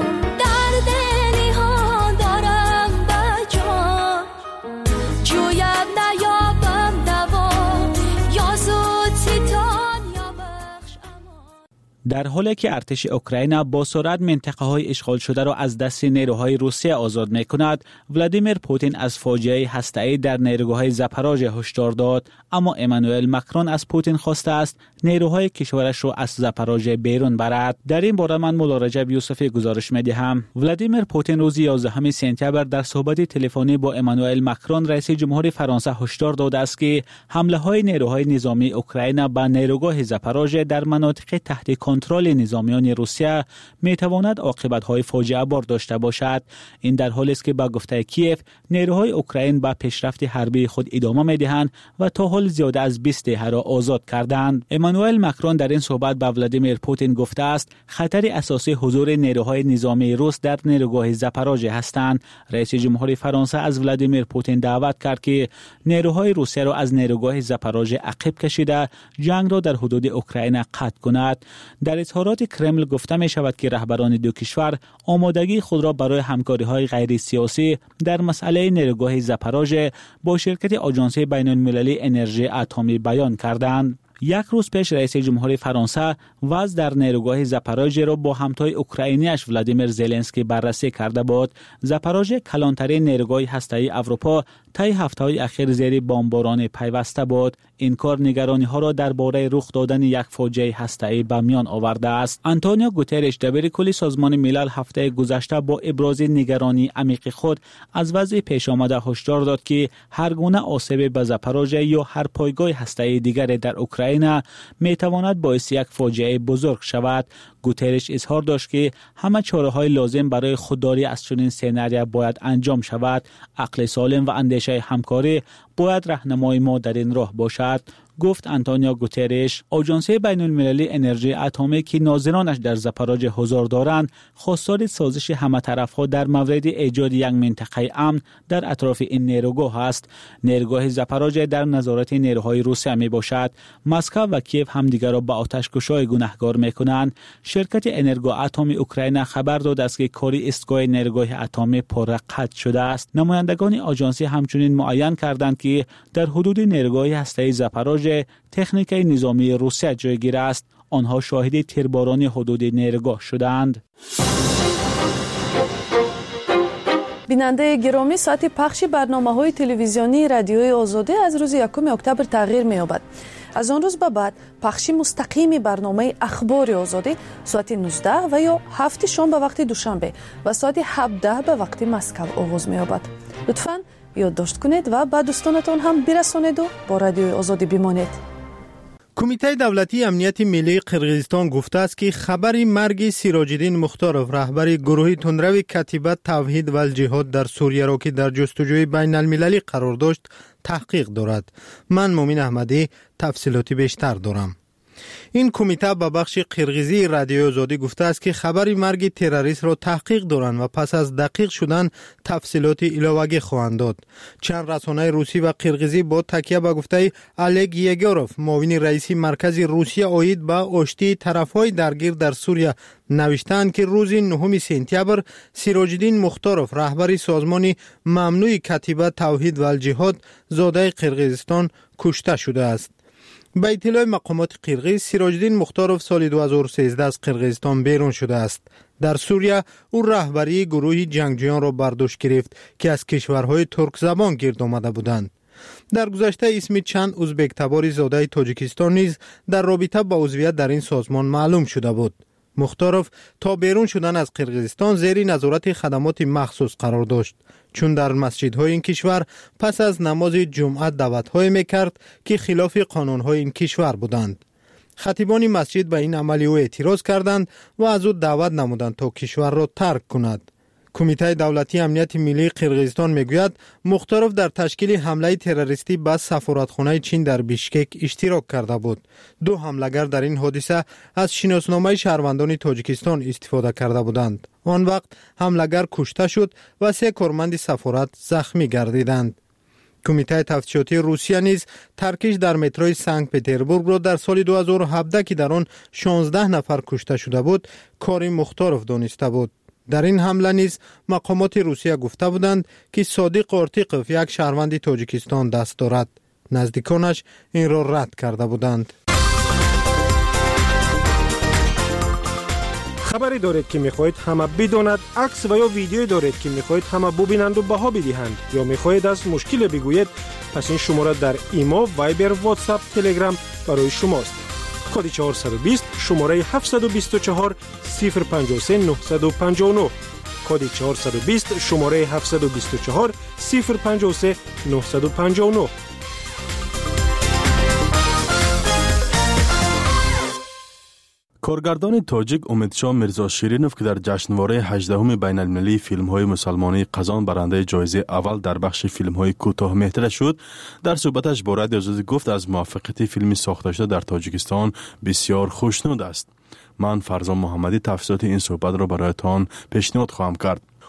درد نهان دارم به جا جویم نیابم دوا، یا زود ستان یا بخش امان. در حالی که ارتش اوکراین با سرعت منطقه‌های اشغال شده را از دست نیروهای روسیه آزاد می‌کند، ولادیمیر پوتین از فاجعه هسته‌ای در نیروگاه زاپاروژه هشدار داد، اما امانوئل ماکرون از پوتین خواسته است نیروهای کشورش را از زاپاروژه بیرون برد. در این باره من مولا رجب یوسفی گزارش می‌دهم. ولادیمیر پوتین روز 11 سپتامبر در صحبت تلفنی با امانوئل ماکرون رئیس جمهور فرانسه هشدار داده است که حمله‌های نیروهای نظامی اوکراین به نیروگاه زاپاروژه در مناطق تحت کنترل نظامیان روسیه می‌تواند عاقبت‌های فاجعه بار داشته باشد. این در حالی است که با گفته کیف نیروهای اوکراین به پیشرفت حربی خود ادامه می‌دهند و تا حال زیاده از 20 دهه را آزاد کردند. امانوئل ماکرون در این صحبت با ولادیمیر پوتین گفته است خطر اساسی حضور نیروهای نظامی روس در نیروگاه زاپاروژه هستند. رئیس جمهور فرانسه از ولادیمیر پوتین دعوت کرد که نیروهای روسیه را از نیروگاه زاپاروژه عقب کشیده جنگ را در حدود اوکراین قطع کند. در اظهارات کرمل گفته می شود که رهبران دو کشور آمادگی خود را برای همکاری‌های غیر سیاسی در مسئله نیروگاه زاپاروژه با شرکت آژانس بین‌المللی انرژی اتمی بیان کردند. یک روز پیش رئیس جمهوری فرانسه وضع در نیروگاه زاپاروژه را با همتای اوکراینیش ولادیمیر زلنسکی بررسی کرده بود. زاپاروژه کلانترین نیروگاه هسته‌ای اروپا طی هفته‌های اخیر زیر بمباران پیوسته بود. این کار نگرانی‌ها را درباره رخ دادن یک فاجعه هسته‌ای به میان آورده است. آنتونیو گوترش دبیر کل سازمان ملل هفته گذشته با ابراز نگرانی عمیق خود از وضع پیش آمده هشدار داد که هر گونه آسیب به زاپاروژه یا هر پایگاه هسته‌ای دیگری در اوکراین میتواند باعث یک فاجعه بزرگ شود. گوترش اظهار داشت که همه چاره‌های لازم برای خودداری از چنین سناریو باید انجام شود. عقل سالم و اندیشه همکاری باید راهنمای ما در این راه باشد. گفت آنتونیو گوترش. آژانس بین‌المللی انرژی اتمی که ناظرانش در زاپاروژه حضور دارند، خواستار سازش همه طرف‌ها در مورد ایجاد یک منطقه امن در اطراف این نیروگاه است. نیروگاه زاپاروژه در نظارت نیروهای روسیه می باشد. مسکو و کیف همدیگر را به آتش‌کشی گنهگار می‌کنند. شرکت انرژی اتمی اوکراین خبر داده است که کار ایستگاه نیروگاه اتمی پاره قطع شده است. نمایندگان آژانس همچنین معین کردند که در حدود نیروگاه هسته‌ای زاپاروژه تکنیک نظامی روسیه جایگیر است. آنها شاهد تیرباران حدود نیروگاه شدند. بیننده گرامی، ساعت پخش برنامه‌های تلویزیونی رادیوی آزادی از روز 1 اکتبر تغییر می‌یابد. از آن روز به بعد پخش مستقیم برنامه اخبار آزادی ساعت 19 و یا 7 شام به وقت دوشنبه و ساعت 17 به وقت مسکو آغاز می‌یابد. لطفاً یادداشت کنید و به دوستانتان هم برسانید و با رادیوی آزادی بمانید. کمیته دولتی امنیت ملی قرقیزستان گفته است که خبر مرگ سیراج‌الدین مختارov رهبر گروه تندرو کتیبه توحید و الجهاد در سوریه را که در جستجوی بین المللی قرار داشت تحقیق دارد. من مومن احمدی تفصیلاتی بیشتر دارم. این کمیته به بخش قرقیزی رادیوی آزادی گفته است که خبر مرگ تروریست را تحقیق دارند و پس از دقیق شدن تفصیلات علاوه‌ای خواهند داد. چند رسانه روسی و قرقیزی با تکیه به گفته الگ یگوروف معاون رئیس مرکز روسیه عاید به آشتی طرف‌های درگیر در سوریه نوشتند که روز 9 سپتامبر سیراج‌الدین مختارov رهبر سازمان ممنوع کتیبه توحید و الجهاد زاده قرقیزستان کشته شده است. به اطلاع مقامات قرقیز، سیراج‌الدین مختارov سال 2013 از قرقیزستان بیرون شده است. در سوریه او رهبری گروه جنگجویان را بر دوش گرفت که از کشورهای ترک زبان گرد آمده بودند. در گذشته اسم چند ازبک تبار زاده تاجیکستان نیز در رابطه با عضویت در این سازمان معلوم شده بود. مختارov تا بیرون شدن از قرقیزستان زیر نظارت خدمات مخصوص قرار داشت، چون در مسجدهای این کشور پس از نماز جمعه دعوت‌های می‌کرد که خلاف قانون‌های این کشور بودند. خطیبان مسجد به این عمل او اعتراض کردند و از او دعوت نمودند تا کشور را ترک کند. کمیته دولتی امنیت ملی قرقیزستان میگوید مختارov در تشکیل حمله تروریستی به سفارتخانه چین در بیشکک اشتراک کرده بود. 2 حمله‌گر در این حادثه از شناسنامه شهروندان تاجیکستان استفاده کرده بودند. آن وقت حمله‌گر کشته شد و 3 کارمند سفارت زخمی گردیدند. کمیته تفتیشاتی روسیه نیز ترکش در متروی سنت پترزبورگ را در سال 2017 که در آن 16 نفر کشته شده بود کار مختارov دانسته بود. در این حمله نیز مقامات روسیه گفته بودند که صادق آرتیقوف یک شهروند تاجیکستان دست دارد. نزدیکانش این را رد کرده بودند. خبری دارید که میخواهید همه بداند، عکس و یا ویدیویی دارید که میخواهید همه ببینند و بها بدهند، یا میخواهید از مشکل بگویید، پس این شماره در ایمو، وایبر، واتساپ، تلگرام برای شماست. کد 420 شماره 724 053 959. کد 420 شماره 724 053 959. کارگردان تاجیک امیدشاه میرزا شیرینوف که در جشنواره 18 بین المللی فیلم های مسلمانی قزان برنده جایزه اول در بخش فیلم های کوتاه مهتره شد، در صحبتش با رادیو آزادی گفت از موفقیت فیلمی ساخته شده در تاجیکستان بسیار خوشنود است. من فرزان محمدی تفصیلات این صحبت را برایتان پیشنهاد خواهم کرد.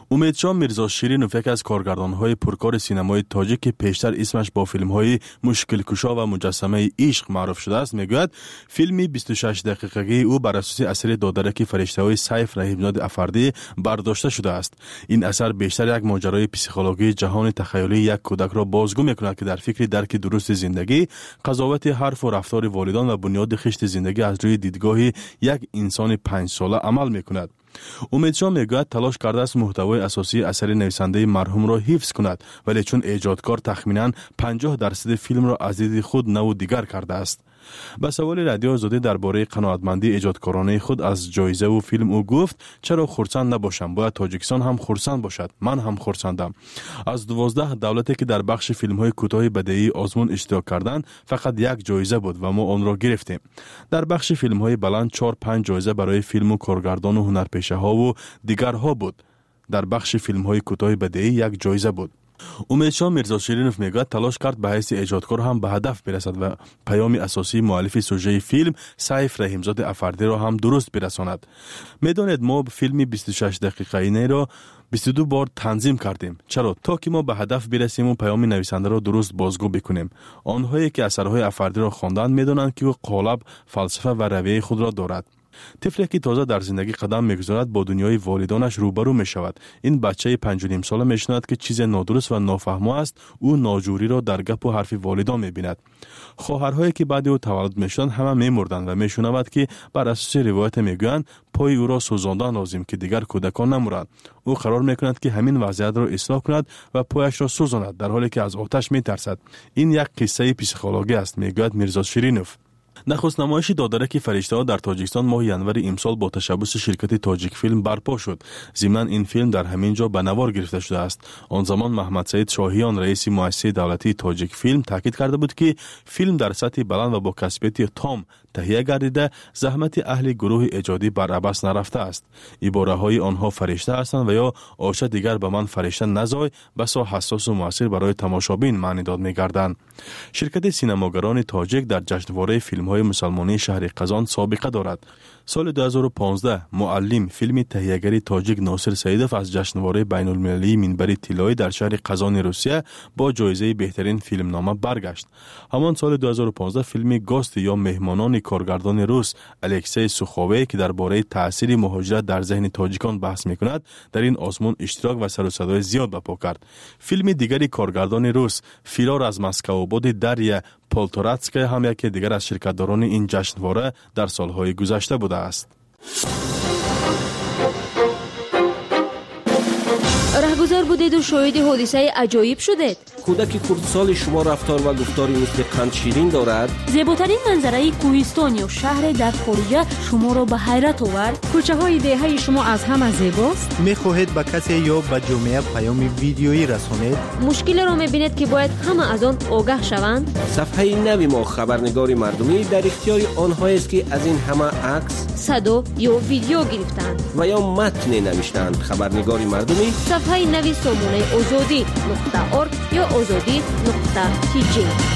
امیدشاه میرزاشیرینوف یک از کارگردان‌های پرکار سینمای تاجیک که پیشتر اسمش با فیلم‌های مشکل کشا و مجسمه عشق معروف شده است میگوید فیلمی 26 دقیقگی او بر اساس اثر دادرک فرشته‌های سیف رحیم‌زاده افردی برداشته شده است. این اثر بیشتر یک ماجرای پسیکولوژی جهان تخیلی یک کودک را بازگو می‌کند که در فکر درک درست زندگی، قضاوت حرف و رفتار والدان و بنیاد خشت زندگی از روی دیدگاه یک انسان 5 ساله عمل می‌کند. امیدشاه میگوید تلاش کرده است محتوای اساسی اثر نویسنده مرحوم را حفظ کند، ولی چون ایجادکار تخمیناً 50% فیلم را از دید خود نو و دیگر کرده است. به سوال رادیو آزادی درباره قناعتمندی ایجادکارانه خود از جایزه و فیلم او گفت چرا خرسند نباشم، باید تاجیکستان هم خرسند باشد، من هم خرسندم. از 12 دولتی که در بخش فیلم‌های کوتاه بدیعی آزمون اشتراک کردند فقط یک جایزه بود و ما آن را گرفتیم. در بخش فیلم‌های بلند 4-5 جایزه برای فیلم و کارگردان و هنرپیشه‌ها و دیگرها بود. در بخش فیلم‌های کوتاه بدیعی یک جایزه بود. امیدشاه میرزاشیرینوف میگوید تلاش کرد به حیث ایجادکار هم به هدف برسد و پیام اساسی مؤلف سوژه فیلم سیف رحیم‌زاده افردی را هم درست برساند. میدانید ما فیلمی 26 دقیقه‌ای را 22 بار تنظیم کردیم. چرا؟ تا که ما به هدف برسیم و پیام نویسنده را درست بازگو بکنیم. آنهایی که اثرهای افردی را خواندند میدانند که او قالب، فلسفه و رویه خود را دارد. طفلی که تازه در زندگی قدم میگذارد با دنیای والدانش روبرو می شود. این بچه 5.5 ساله می شنود که چیز نادرست و نافهمه است. او ناجوری را در گپ و حرف والدان می بیند. خواهرهایی که بعد او تولد می شدند همه می مردند و می شنود که بر اساس روایت می گویند پای او را سوزاندن لازم که دیگر کودکان نمرند. او قرار می کند که همین وضعیت را اصلاح کند و پایش را سوزاند در حالی که از آتش می ترسد. این یک قصه پسیکولوژی است، می گوید میرزاشیرینوف. نخست نمایش دادرک فرشته‌ها در تاجیکستان ماه ینور امسال با تشبث شرکت تاجیک فیلم برپا شد. ضمناً این فیلم در همین جا به نوار گرفته شده است. آن زمان محمد سعید شاهیان رئیس مؤسسه دولتی تاجیک فیلم تاکید کرده بود که فیلم در سطح بلند و با کسبیت تام تهیه گردیده زحمت اهل گروه ایجادی بر عبث نرفته است. عباره‌های آنها فرشته هستند و یا آشه دیگر به من فرشته نزای بسا حساس و مؤثر برای تماشابین معنی داد می‌گردند. شرکت سینماگران تاجیک در جشنواره فیلم‌های مسلمانی شهر قزان سابقه دارد. سال 2015 معلم فیلم تهیه‌گری تاجیک ناصر سیدوف از جشنواره بین‌المللی منبر طلایی در شهر قزان روسیه با جایزه بهترین فیلمنامه برگشت. همان سال 2015 فیلم گاست یا مهمانان کارگردان روس الکسی سوخووی که درباره تأثیر مهاجرت در ذهن تاجیکان بحث می‌کند در این آزمون اشتراک و سر و صدای زیاد به پا کرد. فیلم دیگری کارگردان روس فرار از مسکو آباد دریا پولتوراتسکای هم یکی دیگر از شرکت‌داران این جشنواره در سالهای گذشته بوده است. رهگذر بودید و شاهد حادثه عجایب شدید. کودک کردسال شما رفتار و گفتاری مثل قند شیرین دارد. زیباترین منظره کوهستان یا شهر در خارجه شما را به حیرت آورد. کوچه های دهه شما از همه زیباست. می‌خواهید به کسی یا به جامعه پیام ویدیویی رسانید؟ مشکل را می‌بینید که باید همه از آن آگاه شوند. صفحه نوی ما خبرنگار مردمی در اختیار آنهایی است که از این همه عکس، صدا یا ویدیو گرفتند و یا متن نوشتند. خبرنگار مردمی صفحه نوی سامانه آزادی.org یا آزادی.tg.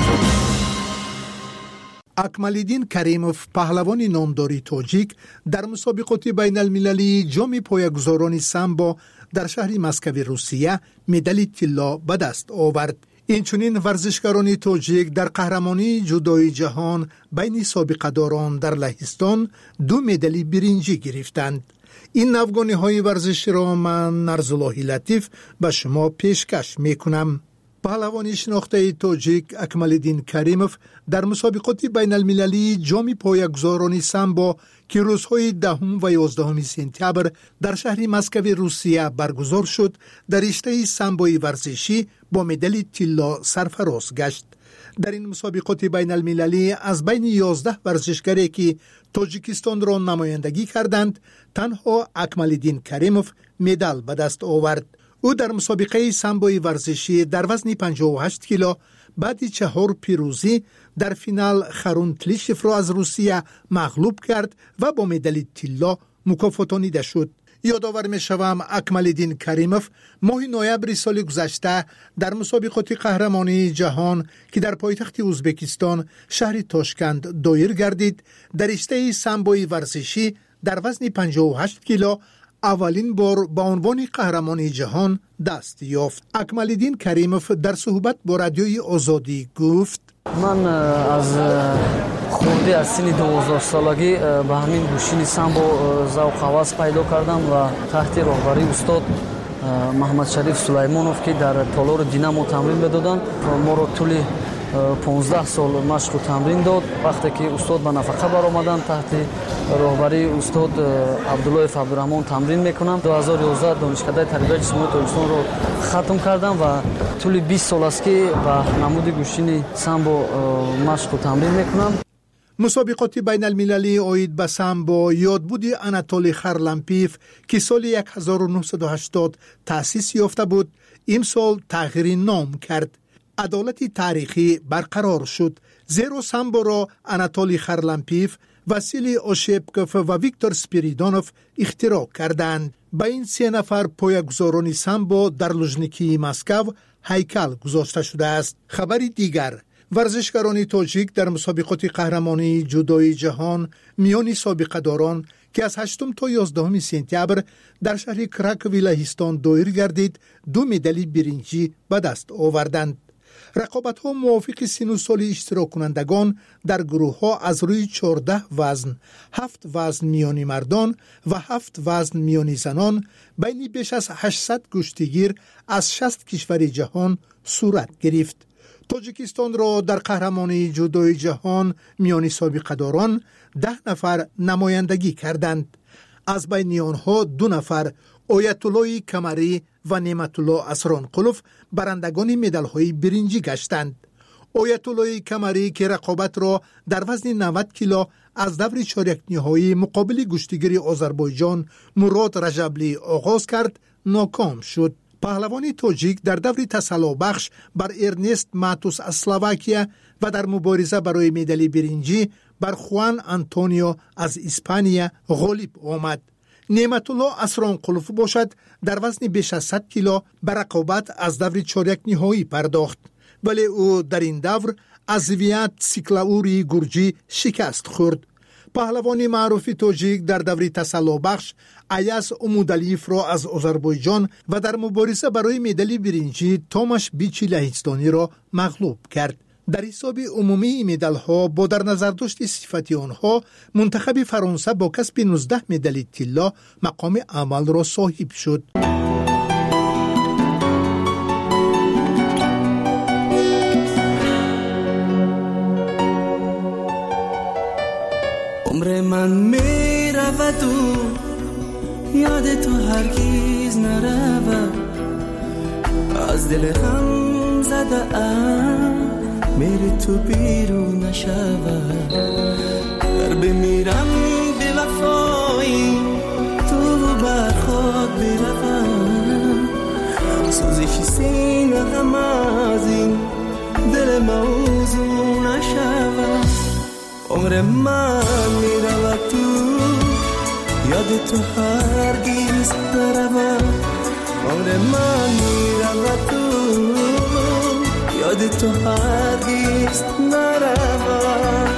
اکمالدین کریموف پهلوان نامداری تاجیک در مسابقات بین المللی جام پایه‌گذاران سامبو در شهر مسکو روسیه مدال طلا به دست آورد. اینچنین ورزشکاران تاجیک در قهرمانی جودوی جهان بین سابقه‌داران در لهستان 2 مدال برنجی گرفتند. این نوگانی‌های ورزشی را من نرزالله لطیف به شما پیشکش می‌کنم. پهلوان شناخته تاجیک اکمالدین کریموف در مسابقات بین المللی جام پایه‌گذاران سامبو که روزهای 10 و 11 سپتامبر در شهر مسکو روسیه برگزار شد در رشته سامبوی ورزشی با مدال طلا سرفراز گشت. در این مسابقات بین المللی از بین 11 ورزشکاری که تاجیکستان را نمایندگی کردند تنها اکمالدین کریموف مدال به دست آورد. او در مسابقه سامبوی ورزشی در وزن 58 کیلو بعد 4 پیروزی در فینال خارون تلیشف را از روسیه مغلوب کرد و با مدال طلا مکافاتانیده شد. یادآور می‌شوم اکمالدین کریموف ماه نوامبر سال گذشته در مسابقات قهرمانی جهان که در پایتخت ازبکستان شهر تاشکند دایر گردید در رشته سامبوی ورزشی در وزن 58 کیلو اولین بار به عنوان قهرمان جهان دست یافت. اکمال‌الدین کریموف در صحبت با رادیوی آزادی گفت: من از خورده از سن 12 سالگی به همین گوشین سامبو ذوق هوس پیدا کردم و تحت راهبری استاد محمد شریف سلیمانوف که در تالار دینامو تمرین میدادند ما رو طول 15 سال مشق و تمرین داد. وقتی که استاد به نفقه برآمدن تحت راهبری استاد عبدالله عبدالرحمن تمرین میکنم. 2011 دانشکده تربیت جسمانی تاجیکستان رو ختم کردم و طول 20 سال است که به نمود گوشین سامبو مشق و تمرین میکنم. مسابقات بین المللی اوید به سامبو یادبود آناتولی خارلامپیف که سال 1980 تأسیس یافته بود امسال تغییر نام کرد. عدالت تاریخی برقرار شد، زیرا سامبو را آناتولی خارلامپیف، واسیلی اوشپکوف و ویکتور سپیریدونوف اختراع کردند. با این 3 نفر پایه‌گذاران سامبو در لوژنیکی مسکو هیکل گذاشته شده است. خبری دیگر: ورزشکاران تاجیک در مسابقات قهرمانی جودوی جهان میان سابقه داران که از 8 تا 11 سپتامبر در شهر کراکوی لهستان دایر گردید 2 مدال برنجی به دست آوردند. رقابت‌ها موافق سن و سال اشتراک کنندگان در گروه‌ها از روی 14 وزن، 7 وزن میانی مردان و 7 وزن میانی زنان بین بیش از 800 کشتیگیر از 60 کشور جهان صورت گرفت. تاجیکستان را در قهرمانی جودوی جهان میانی سابقه داران 10 نفر نمایندگی کردند. از بین آنها 2 نفر آیت الله کمری و نعمت الله اسرانقلوف برندگان مدال‌های برنجی گشتند. آیت الله کمری که رقابت را در وزن 90 کیلو از دور چهارک نهایی مقابل گشتیگیر آذربایجان مراد رجبلی آغاز کرد، ناکام شد. پهلوان تاجیک در دور تسلا بخش بر ارنست ماتوس از اسلواکیا و در مبارزه برای مدال برنجی بر خوان آنتونیو از اسپانیا غالب آمد. نعمت الله اسرانقلوف باشد در وزن بیش از 100 کیلو بر رقابت از دور چهارک نهایی پرداخت، ولی او در این دور از زویت سیکلاوری گرجی شکست خورد. پهلوان معروف تاجیک در دور تسلا بخش ایاز امودالیف را از آذربایجان و در مبارزه برای مدال برنجی تاماش بیچی لهستانی را مغلوب کرد. در حساب عمومی مدال ها با در نظر داشت صفتی آنها منتخب فرانسه با کسب 19 مدال طلا مقام اول را صاحب شد. عمر من می رود و یاد تو هرگز نرود، از دل غم زده ام میری تو بیرون نشود. در بمیرم به وفایی تو بر خود بروم، سوزش سینه غم از این دل موضوع نشود. عمر من میرود تو یاد تو هرگز نرود، عمر من میرود تو یاد تو هرگز نرود.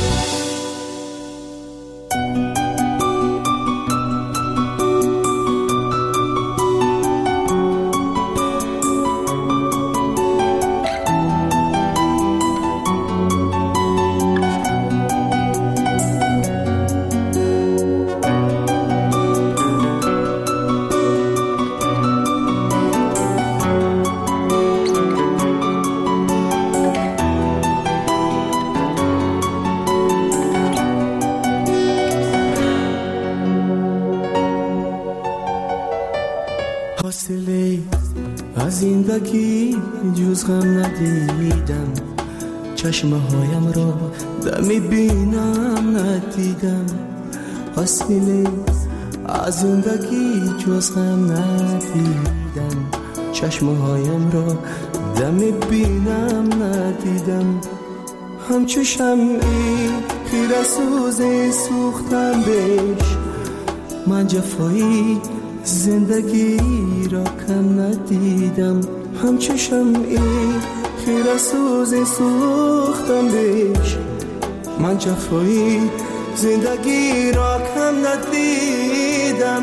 زندگی جز غم ندیدم، چشمهایم را دمی بینم ندیدم. حاصله از زندگی جز غم ندیدم، چشمهایم را دمی بینم ندیدم. همچو شمعی خیره سوز سوختم بهش، من جفایی زندگی را کم ندیدم. همچو شمعی خیره سوز سوختم بهش، من جفایی زندگی را کم ندیدم. دیدم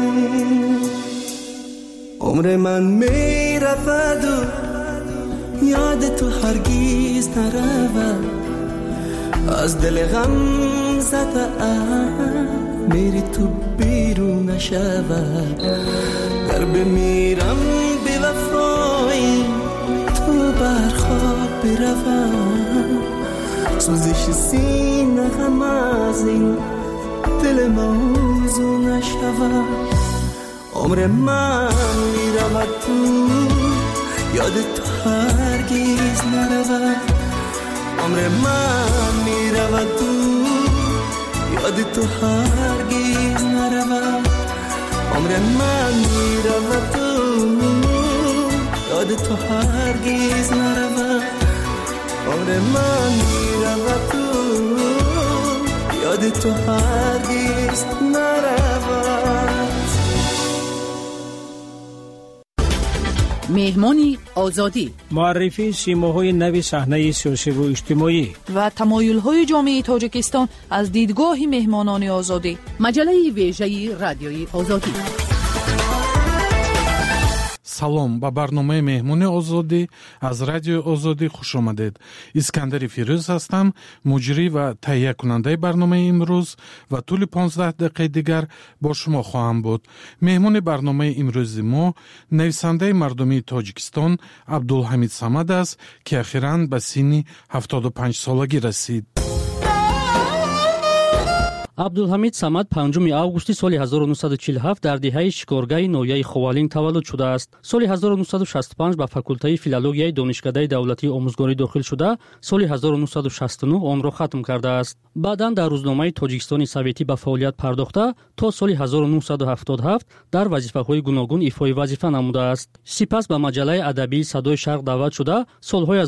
عمر من می رفت و یاد تو هرگیز نرود از دل غم زده میری تو بیرون نشود در بمیرم بی وفایی تو برخواب بروم سوزش سینه غم از این دل موضوع نشود عمر من میرود تو یاد تو هرگیز نرود عمر من میرود تو یاد تو هرگیز نرود عمر من میرود تو یاد تو هرگیز نرود عمر من میرود تو یاد تو هرگیز نرود مهمانی آزادی معرفی سیماهای نوی صحنه سیاسی و اجتماعی و تمایل‌های جامعه تاجیکستان از دیدگاه مهمانان آزادی مجله ویژه رادیوی آزادی салом ба барномаи меҳмони озодӣ аз радиои озодӣ хуш омадед. искандари фирӯз ҳастам, муҷрӣ ва таҳиякунандаи барномаи имрӯз ва тӯли 15 дақиқаи дигар бо шумо хоҳам буд. меҳмони барномаи имрӯзи мо нависандаи мардумии тоҷикистон Абдулҳамид Самад аст, ки ахиран ба синни 75 солагӣ расид. абдулҳамид самад 5 августи соли 1947 дар диҳаи шикоргаҳи ноҳияи ховалин таваллуд шудааст. соли 1965 ба факултаи филологияи донишкадаи давлатии омӯзгорӣ дохил шуда, соли 1969 онро хатм кардааст. баъдан дар рӯзномаи Тоҷикистони Советӣ ба фаъолият пардохта, то соли 1977 дар вазифаҳои гуногун ифои вазифа намудааст. сипас ба маҷаллаи адабии Садои Шарқ даъват шуда, солҳои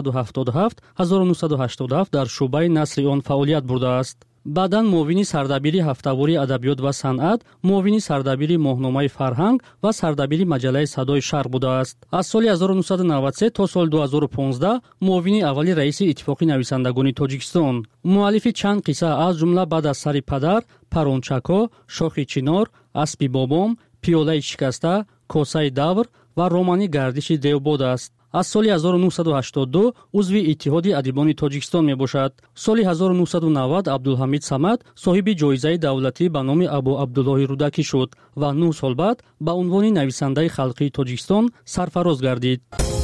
1977-1987 дар шуъбаи насри он фаъолият бурдааст. баъдан муовини сардабири ҳафтавори адабиёт ва санъат, муовини сардабири моҳномаи фарҳанг ва сардабири маҷаллаи Садои Шарқ будааст. аз соли 1993 то соли 2015 муовини аввали раиси иттифоқи нависандагони Тоҷикистон. муаллифи чанд қисса аз ҷумла баъд аз сари падар, Парончако, Шохи чинор, Аспи бобом, Пиёлаи шикаста, Косаи давр ва романи Гардиши девбод аст. аз соли 1982 узви иттиҳоди адибони Тоҷикистон мебошад. соли 1990 Абдулҳамид Самад соҳиби ҷоизаи давлатӣ ба номи Абу Абдуллоҳи Рудакӣ шуд ва 9 сол баъд ба унвони нависандаи халқии Тоҷикистон сарфароз гардид.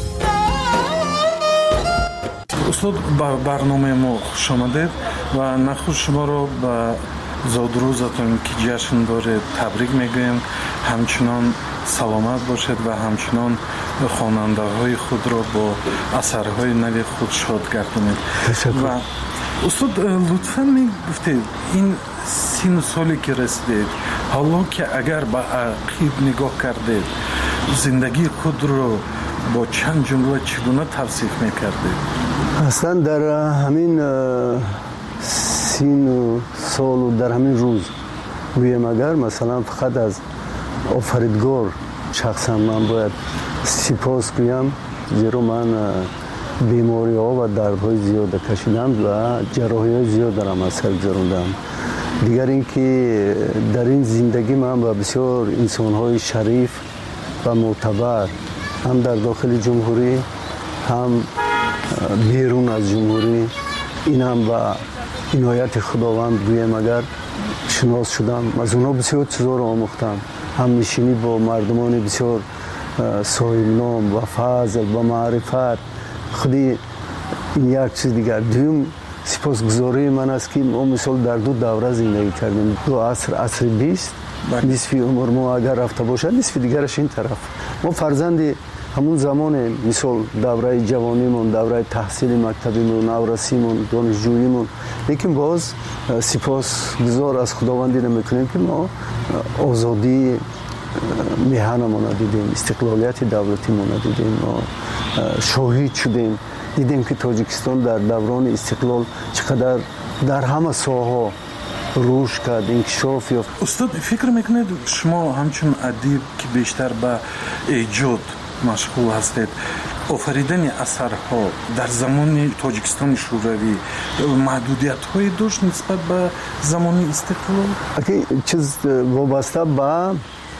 устод, ба барномаи мо хуш омадед ва нахуш шуморо ба зодрӯзатон ки ҷашн доред табрик мегӯем. ҳамчунон саломат бошед ва ҳамчунон хонандаҳои худро бо асарҳои нави худ шод гардонед. ва устод, лутфан мегуфтед ин сину соле ки расидед, ҳоло ки агар ба ақиб нигоҳ кардед, зиндагии худро бо чанд ҷумла чӣ гуна тавсиф мекардед? аслан дар ҳамин сину солу дар ҳамин рӯз гӯем агар масалан фақат аз офаридгор шахсан ман бояд сипос гӯям, зеро ман бемориҳо ва дардҳои зиёда кашидам ва ҷарроҳиҳои зиёдарам аз сар гузарондам. дигар ин ки дар ин зиндагӣ ман ба бисёр инсонҳои шариф ва мӯътабар ҳам дар дохили ҷумҳурӣ ҳам берун аз ҷумҳурӣ, инам ба инояти худованд гӯем агар шинос шудам. аз онҳо бисёр чизҳоро омӯхтам, ҳамнишинӣ бо мардумони бисёр соҳибном ва фазл ва маърифат. худи ин як чиз дигар. дуюм сипосгузории ман аст ки мо мисол дар ду давра зиндагӣ кардем. ду аср, асри 20, нисфи умр мо агар рафта бошад, нисфи дигараш ин тараф. мо фарзанди ҳамун замоне, мисол давраи ҷавонимон, давраи таҳсили мактабимон, наврасимон, донишҷӯимон. лекин боз сипосгузор аз худовандӣ мекунем ки мо озодии меҳанамона дидем, истиқлолияти давлатимона дидем, мо шоҳид шудем, дидем ки Тоҷикистон дар даврони истиқлол чӣ қадар дар ҳама соҳаҳо рушд кард, инкишоф ёфт. устод, фикр мекунед шумо ҳамчун адиб ки бештар ба эҷод مشغول هستید. آفریدن اثرها در زمان تاجیکستان شوروی محدودیت‌های داشت نسبت به زمان استقلال؟ اگه چیز وابسته به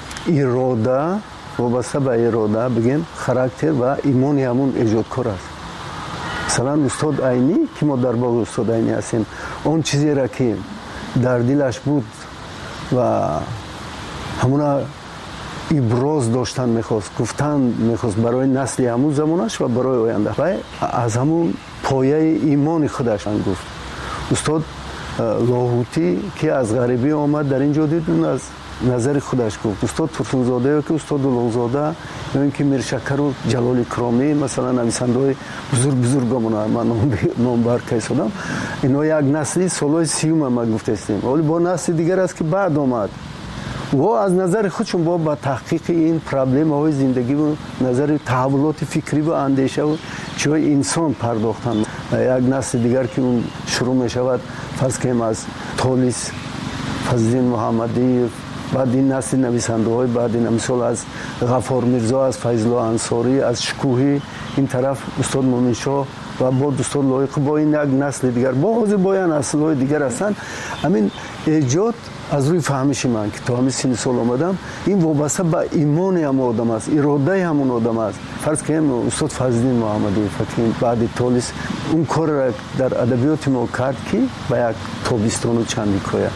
اراده بگیم خاراکتر و ایمان همون ایجادکار است. مثلا استاد عینی که ما در باغ استاد عینی هستیم، اون چیزی را که در دلش بود و همونا ابراز داشتن میخواست، گفتن میخواست برای نسل همون زمانش و برای آینده و از همون پایه ایمان خودش گفت. استاد لاهوتی که از غریبی آمد در اینجا دید، اون از نظر خودش گفت. استاد ترسونزاده که استاد دولاغزاده یا اینکه میرشکر و جلال کرامی مثلا نویسنده‌های بزرگ من نام بر کیسادم، اینا یک نسلی سالهای 30 ما گفته استیم، ولی با نسل دیگر است که بعد آمد و از نظر خودشون با تحقیق این پرابلم های زندگی و نظر تحولات فکری و اندیشه و چیزهای انسان پرداختن. یک نسل دیگر که اون شروع می شود فرض کنیم از تولیس، فضلین محمدی، بعد این نسل نویسنده های بعد این مثال از غفار میرزا، از فیض الله انصاری، از شکوهی، این طرف استاد مومن شاه و با استاد لایق، با این یک نسل دیگر با این نسل های دیگر هستند. همین ایجاد از روی فهمش من که تا همین سن سال آمدم، این وابسته به ایمان هم آدم است، اراده همون آدم است. فرض کنیم استاد فضلین محمدی فکرین بعد تولیس اون کار را در ادبیات ما کرد که به یک تابستان و چندیکایه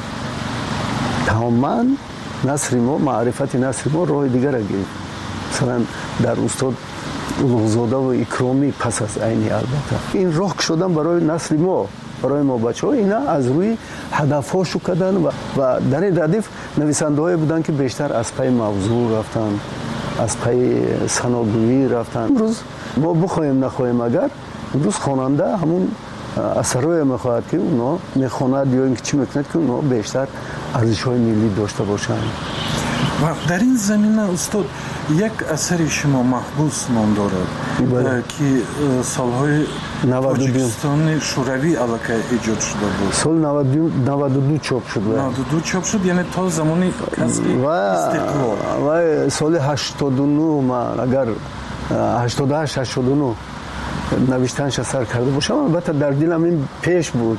تماما نصر ما، معرفت نصر ما راه دیگر را گرفت. مثلا در استاد اولوغزاده و اکرامی پس از عینی البته این راه شدن برای نسل ما، برای ما بچه‌ها، اینا از روی هدف‌هاشو کردن و در این ردیف نویسنده‌ای بودن که بیشتر از پای موضوع رفتن، از پای سناگویی رفتن. امروز ما بخوایم نخوایم اگر امروز خواننده همون اثرای میخواهد که اونا میخواند یا اینکه چی میکند که اونا بیشتر ارزش‌های ملی داشته باشند. و در این زمینه استاد یک اثر شما محبوس نام دارد که سالهای تاجیکستان شوروی علاقه ایجاد شده بود. سال 92 چاپ شد. 92 چاپ شد، یعنی تا زمان کسب استقلال. و سال 89 من اگر 88 89 نوشتنش اثر کرده باشم، البته در دلم این پیش بود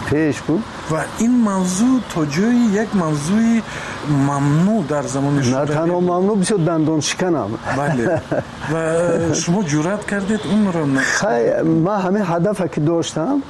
و این موضوع تا جای یک موضوع ممنوع در زمان شوروی. نه تنها ممنوع، بسیار دندان شکنم. بله. و شما جرأت کردید اون رو خیلی من همین هدف که داشتم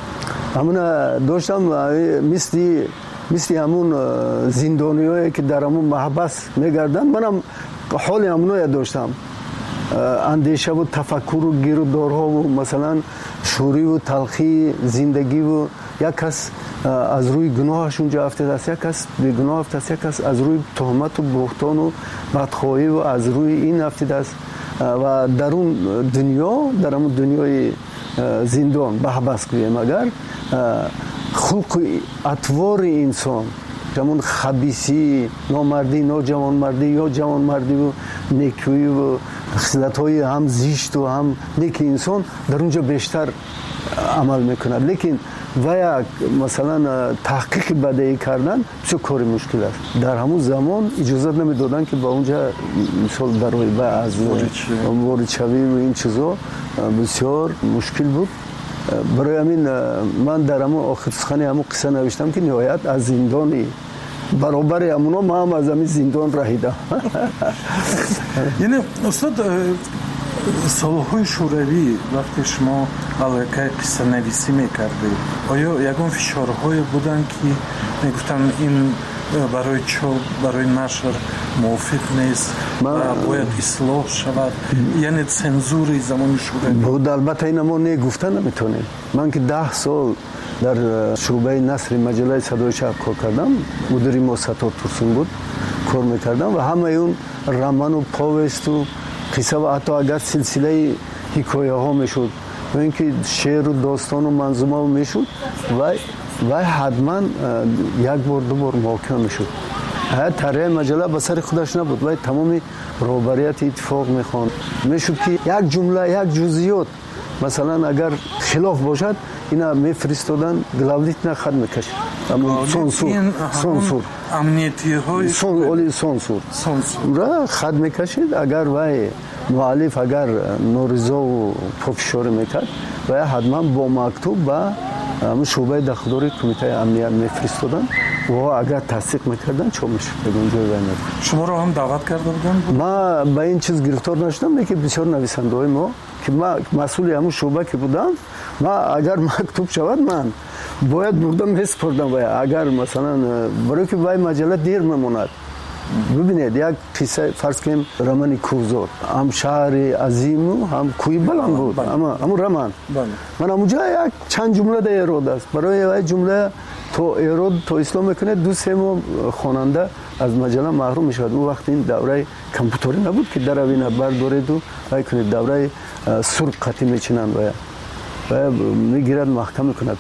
مثل همون زندانیایی که در همون محبس میگردن، منم حال همونو داشتم، اندیشه و تفکر و گیرودارها و مثلا شوری و تلخی زندگی و یک کس از روی گناهش اونجا افتاده است، یک کس به گناه افتاده است، یک کس از روی تهمت و بهتان و بدخواهی و از روی این افتاده است و در اون دنیای زندان بحبس کنیم اگر خلق اطوار انسان، همون خبیثی، نامردی، ناجوانمردی یا جوانمردی و نیکی و خصلت‌های هم زشت و هم نیک انسان در اونجا بیشتر عمل میکند. لیکن و یک مثلا تحقیق بدیهی کردن بسیار کار مشکل است. در همون زمان اجازه نمیدادن که با اونجا مثال برای از وارد شوی و این چیزا بسیار مشکل بود. برای همین من در همون آخر سخن همون قصه نوشتم که نهایت از زندانی برابر همونا ما هم از همین زندان رهیدم. یعنی استاد سالهای شوروی وقتی شما علاقه قصه نویسی میکردید، آیا یکون فشارهای بودن که میگفتن این برای چاپ برای نشر موافق نیست و باید اصلاح شود، یعنی سنزوری زمان شوروی بود؟ البته این ما نگفتن نمیتونیم. من که 10 سال در شعبه نشر مجله صدای شهر کار کردم، مدیر ما ستار ترسون بود، کار میکردم و همه اون رمان و پاوست و قصه و حتی اگر سلسله حکایه ها میشد و اینکه شعر و داستان و منظومه میشد و حتما یک بار دو بار محاکمه میشد. طرح مجله به سر خودش نبود و تمام رهبریت اتفاق میخوان میشد که یک جمله یک جزئیات مثلا اگر خلاف باشد اینا میفرستادن گلاولیت نه خط میکشید، اما سانسور امنیتی‌های سانسور را خط میکشید. اگر وای مؤلف اگر نورزا و پوفشور میکرد و حتما با مکتوب با شعبه داخلی کمیته امنیت میفرستادن و اگر تصدیق میکردن چون میشد اونجا وینر. شما رو هم دعوت کرده بودن؟ ما به این چیز گرفتار نشدم، لیکن بسیار نویسنده‌های ما که ما مسئول همون شعبه که بودم، ما اگر مکتوب شود من باید بردم میسپردم. و اگر مثلا برای که وای مجله دیر میموند، ببینید یک قصه فرض کنیم رمان کوزور هم شهر عظیم هم کوی بلند بود، اما رمان من اونجا یک چند جمله در ایراد است. برای یک جمله تو ایراد تو اسلام میکنه 2-3 ماه خواننده از مجله محروم میشد. اون وقت این دوره کامپیوتری نبود که در اوینه بردارید و وای کنید دوره سرب قطعی میچینند و میگیرد محکم میکند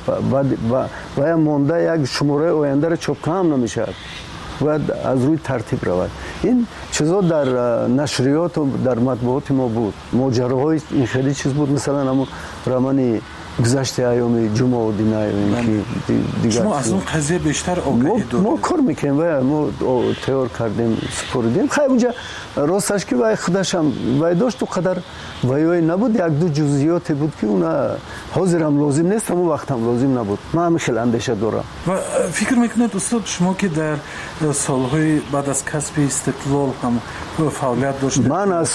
و مونده یک شماره آینده را چاپ هم نمیشد، باید از روی ترتیب رود. این چیزا در نشریات و در مطبوعات ما بود. ماجراهای این خیلی چیز بود، مثلا همون رمان گذشت ایام جمعه و دینای دیگر. شما از اون قضیه بیشتر آگاهی دارید؟ ما کار میکنیم و ما تیار کردیم سپردیم. خیلی اونجا راستش که وای خودش هم وای داشت و قدر وای نبود، 1-2 جزئیاتی بود که اونا حاضرم لازم نیست، اون وقت هم لازم نبود. من هم خیلی اندیشه دارم. و فکر میکنید استاد شما که در سالهای بعد از کسب استقلال هم فعالیت داشتید؟ من از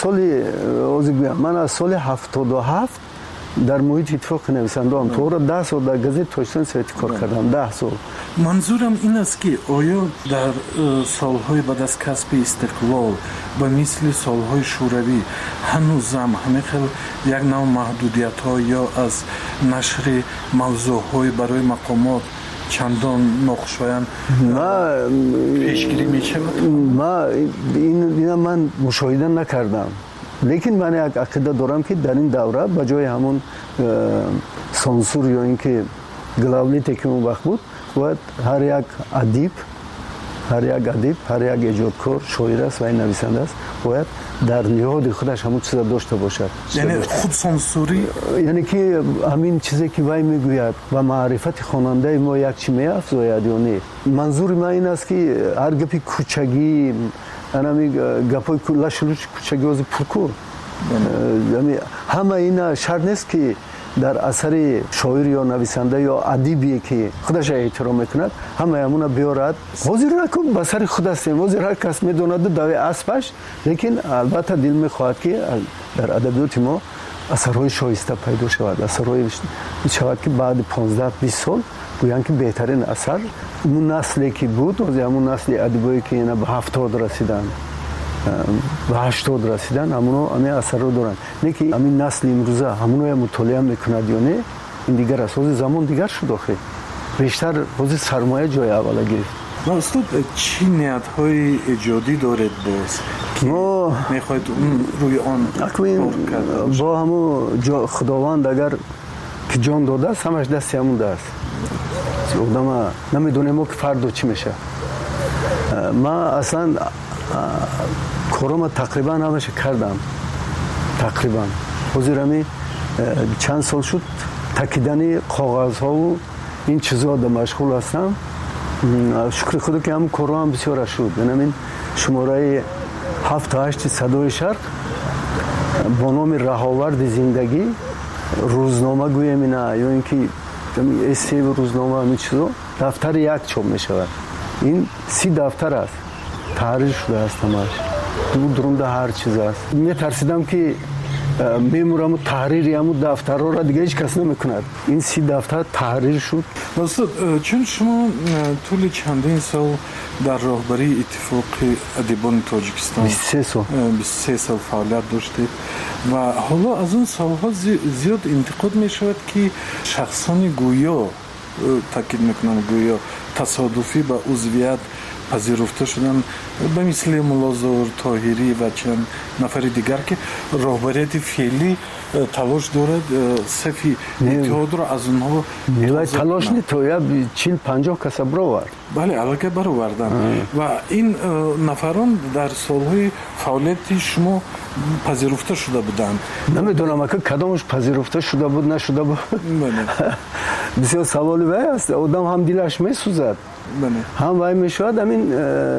سال 77 در محیط اتفاق نویسنده هم تو 10 سال در گزیت توشتن سویتی کار کردم. 10 سال. منظورم این است که آیا در سالهای بعد از کسب استقلال به مثل سالهای شوروی هنوزم همه خیلی یک نوع محدودیت ها یا از نشر موضوع های برای مقامات چندان ناخوشایند پیشگیری میشه؟ من مشاهده نکردم، لیکن من یک عقیده دارم که در این دوره به جای همون سانسور یا اینکه گلاولیتی که اون وقت بود، باید هر یک ادیب، هر یک ایجادکار، شاعر است و این نویسنده است، باید در نهاد خودش همون چیزا داشته باشد. یعنی خود سانسوری، یعنی که همین چیزی که وای میگوید و معرفت خواننده ما یک چی میافزاید یا نه. منظور من این است که هر گپی کوچگی انا گپای لاشلوش کوچگی از پرکو، یعنی همه اینا شرط نیست که در اثر شاعر یا نویسنده یا ادیبی که خودش احترام میکند همه همون بیارد. حاضر نکن به سر خود است، حاضر هر کس میدوند دوی اسبش، لیکن البته دل میخواهد که در ادبیات ما اثرهای شایسته پیدا شود، اثرهای شود که بعد 15-20 سال گویند که بهترین اثر اون نسلی که بود، از همون نسل ادیبایی که اینا به 70 رسیدن به 80 رسیدن، همون اثر رو دارن. نه که همین نسل امروزه همون رو مطالعه میکند یا نه، این دیگر است. از زمان دیگر شد آخه بیشتر از سرمایه جای اوله گرفت. استاد چی نیت‌های ایجادی دارید باز ما میخواید روی آن با همون خداوند اگر که جان داده است همش دست همون است. آدم نمیدونه ما که فردا چی میشه. ما اصلا کارم تقریبا همش کردم، تقریبا حضورمی چند سال شد تکیدن کاغذ ها و این چیزها در مشغول هستم. شکر خدا که هم کارم بسیار شد. یعنی شماره 7-8 صدای شرق با نام رهاورد زندگی روزنامه گویم اینا یا اینکه استی روزنامه همین چیزا دفتر یک چاپ می شود. این 30 دفتر است، تحریر شده است همش، درونده هر چیز است. می ترسیدم که میمورم تحریری همون دفتر را دیگه هیچ کس نمیکند. این 30 دفتر تحریر شد. استاد چون شما طول چندین سال در راهبری اتفاق ادیبان تاجیکستان 23 سال فعالیت داشتید و حالا از اون سالها زیاد انتقاد می شود که شخصان گویا، تاکید میکنم گویا، تصادفی به عضویت پذیرفته شدن به مثل ملازور طاهری و چند نفر دیگر که راهبریت فعلی تلاش دارد صفی اتحاد را از اونها تلاش نیست. 40-50 کس برآورد. بله علاقه برآوردن و این نفران در سالهای فعالیت شما پذیرفته شده بودند. نمیدونم که کدامش پذیرفته شده بود نشده بود. بسیار سوالی وای است. آدم هم دلش میسوزد، هم وای میشود همین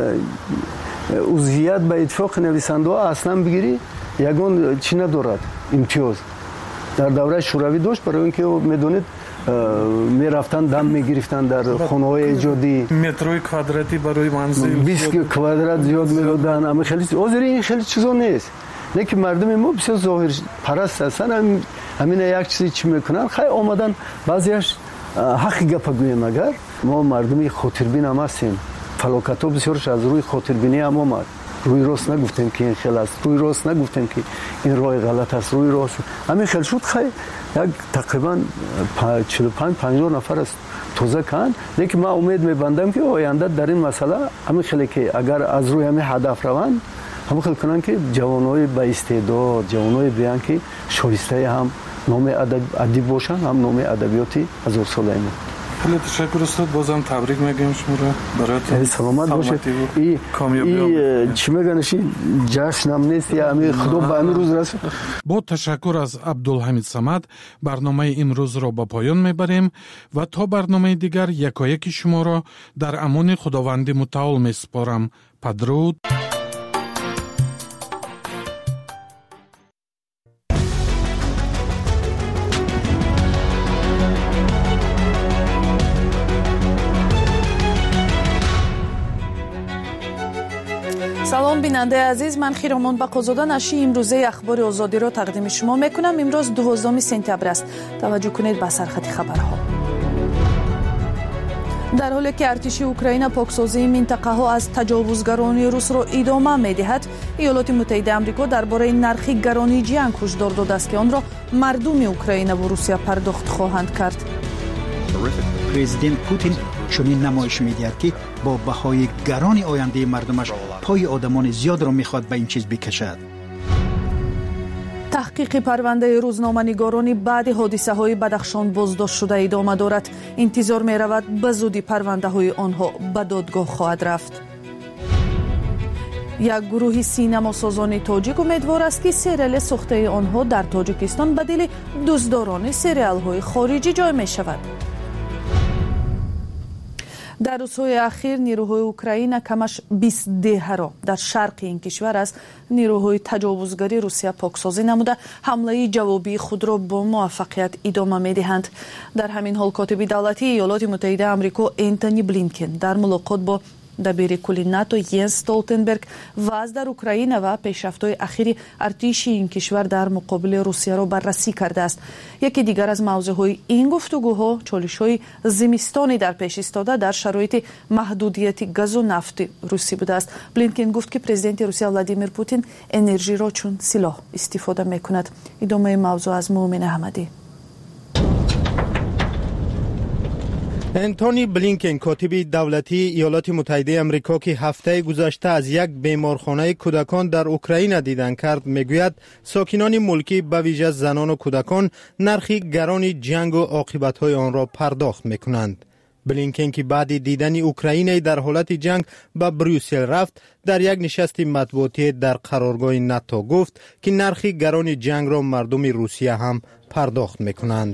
عضویت به اتفاق نویسنده ها اصلا بگیری یگان چی ندارد امتیاز. در دوره شوروی داشت، برای اینکه میدونید میرفتن دم میگرفتن در خانه های ایجادی، متروی کواردراتی برای منزل 20 کوادرات زیاد میدادن. اما خیلی این خیلی چیزا نیست، نه که مردم ما بسیار ظاهر پرست هستن. همین یک چیزی چی میکنن خیلی آمدن بعضیش حق گپ گویم. اگر ما مردمی خاطربین هم هستیم، فلاکت ها بسیارش از روی خاطربینی هم آمد. روی راست نگفتیم که این خیلی است، روی راست نگفتیم که این راه غلط است، روی راست همین خیلی شد. خیلی یک تقریبا 45-50 نفر است توزه کن. لیکن من امید میبندم که آینده در این مسئله همین خیلی که اگر از روی همین هدف روند همین خیلی کنن که جوانای با استعداد، جوانای بیان که شایسته هم نام ادبی باشن، هم نام ادبیاتی هزار ساله ما. خیلی تشکر استاد، بازم تبریک میگیم شما را براتون. سلامت باشید. این چی میگنشی جشن هم نیست یا همین خدا به همین روز رسید. با تشکر از عبدالحمید صمد برنامه امروز را به پایان میبریم و تا برنامه دیگر یکایک شما را در امان خداوند متعال میسپارم. بدرود. салом бинандаи азиз, ман хиромон бақозода нашри имрӯзаи ахбори озодиро тақдими шумо мекунам. имрӯз 12 сентябр аст. таваҷҷӯҳ кунед ба сархати хабарҳо. дар ҳоле ки артиши Украина поксозии минтақаҳо аз таҷовузгарони русро идома медиҳад, иёлоти муттаҳидаи амрико дар бораи нархи гаронии ҷанг ҳушдор додааст ки онро мардуми Украина ва Русия пардохт хоҳанд кард. президент Путин чунин намоиш медиҳад ки бо баҳои гарони ояндаи мардумаш пои одамони зиёдро мехоҳад ба ин чиз бикашад. таҳқиқи парвандаи рӯзноманигорони баъди ҳодисаҳои Бадахшон боздоштшуда идома дорад. интизор меравад ба зудӣ парвандаҳои онҳо ба додгоҳ хоҳад рафт. як гурӯҳи синамосозони тоҷик умедвор аст ки сериали сохтаи онҳо дар тоҷикистон ба дили дузддорони сериалҳои хориҷӣ ҷой мешавад. дар рӯзҳои ахир нирӯҳои Украина камаш 20 деҳаро дар шарқи ин кишвар аз нирӯҳои таҷовузгари Русия поксозӣ намуда ҳамлаи ҷавобии худро бо муваффақият идома медиҳанд. дар ҳамин ҳол котиби давлатии Иёлоти Муттаҳидаи Амрико Энтони Блинкен дар мулоқот бо дабири кули НАТО Йенс Столтенберг вазъ дар Украина ва пешрафтҳои ахири артиши ин кишвар дар муқобили Русияро баррасӣ кардааст. яке дигар аз мавзӯъҳои ин гуфтугӯҳо чолишҳои зимистони дар пеш истода дар шароити маҳдудияти газу нафти русӣ будааст. Блинкен гуфт ки президенти Русия Владимир Путин энержиро чун силоҳ истифода мекунад. идомаи мавзӯъ аз Муъмин Аҳмадӣ. انتونی بلینکن کاتب دولتی ایالات متحده آمریکا که هفته گذشته از یک بیمارخانه کودکان در اوکراین دیدن کرد میگوید ساکنان ملکی به ویژه زنان و کودکان نرخ گران جنگ و عاقبت‌های آن را پرداخت میکنند. بلینکن که بعد دیدن اوکراین در حالت جنگ به بروسل رفت، در یک نشست مطبوعاتی در قرارگاه ناتو گفت که نرخ گران جنگ را مردم روسیه هم پرداخت میکنند.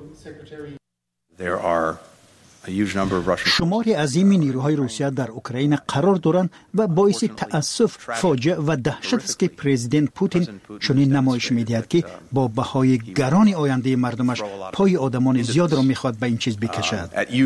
شماری عظیمی نیروهای روسیه در اوکراین قرار دارند و باعث تأسف، فاجعه و دهشت است که پرزیدنت پوتین چنین نمایش می‌دهد که با بهای گران آینده مردمش پای آدمان زیاد را می‌خواد به این چیز بکشد.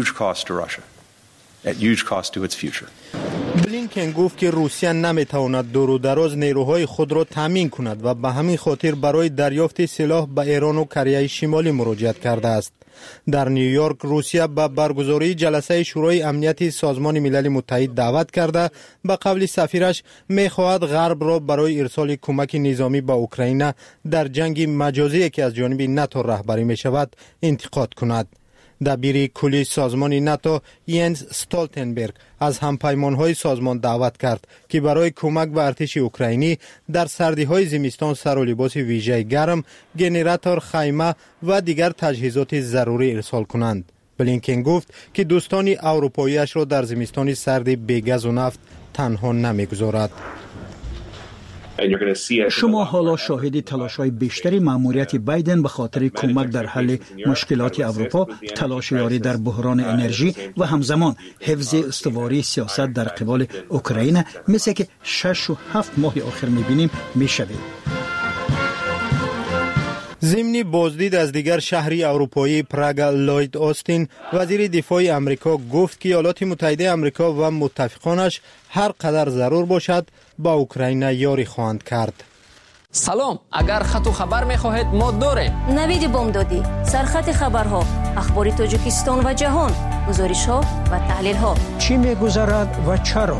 بلینکن گفت که روسیه نمیتواند دور و دراز نیروهای خود را تامین کند و به همین خاطر برای دریافت سلاح به ایران و کره شمالی مراجعت کرده است. در نیویورک روسیه به برگزاری جلسه شورای امنیت سازمان ملل متحد دعوت کرده به قول سفیرش می‌خواهد غرب را برای ارسال کمک نظامی به اوکراین در جنگ مجازی که از جانب ناتو رهبری می‌شود انتقاد کند. دبیر کلی سازمان ناتو ینس استولتنبرگ از همپیمان‌های سازمان دعوت کرد که برای کمک به ارتش اوکراینی در سردی‌های زمستان سر و لباس ویژه گرم، گنراتور، خیمه و دیگر تجهیزات ضروری ارسال کنند. بلینکن گفت که دوستان اروپایی‌اش را در زمستان سرد بی‌گاز و نفت تنها نمی‌گذارد. شما حالا شاهد تلاش‌های بیشتری مأموریت بایدن به خاطر کمک در حل مشکلات اروپا، تلاش یاری در بحران انرژی و همزمان حفظ استواری سیاست در قبال اوکراین مثل که 6 و 7 ماه آخر می‌بینیم می‌شوید. ضمن بازدید از دیگر شهری اروپایی پراگ، لوید آستین وزیر دفاع امریکا گفت که ایالات متحده امریکا و متفقانش هر قدر ضرور باشد با اوکراین یاری خواهند کرد. سلام، اگر خط و خبر می‌خواهید ما داریم. نوید بامدادی، سرخط خبرها، اخبار تاجیکستان و جهان، گزارش‌ها و تحلیل‌ها. چی می‌گذرد و چرا؟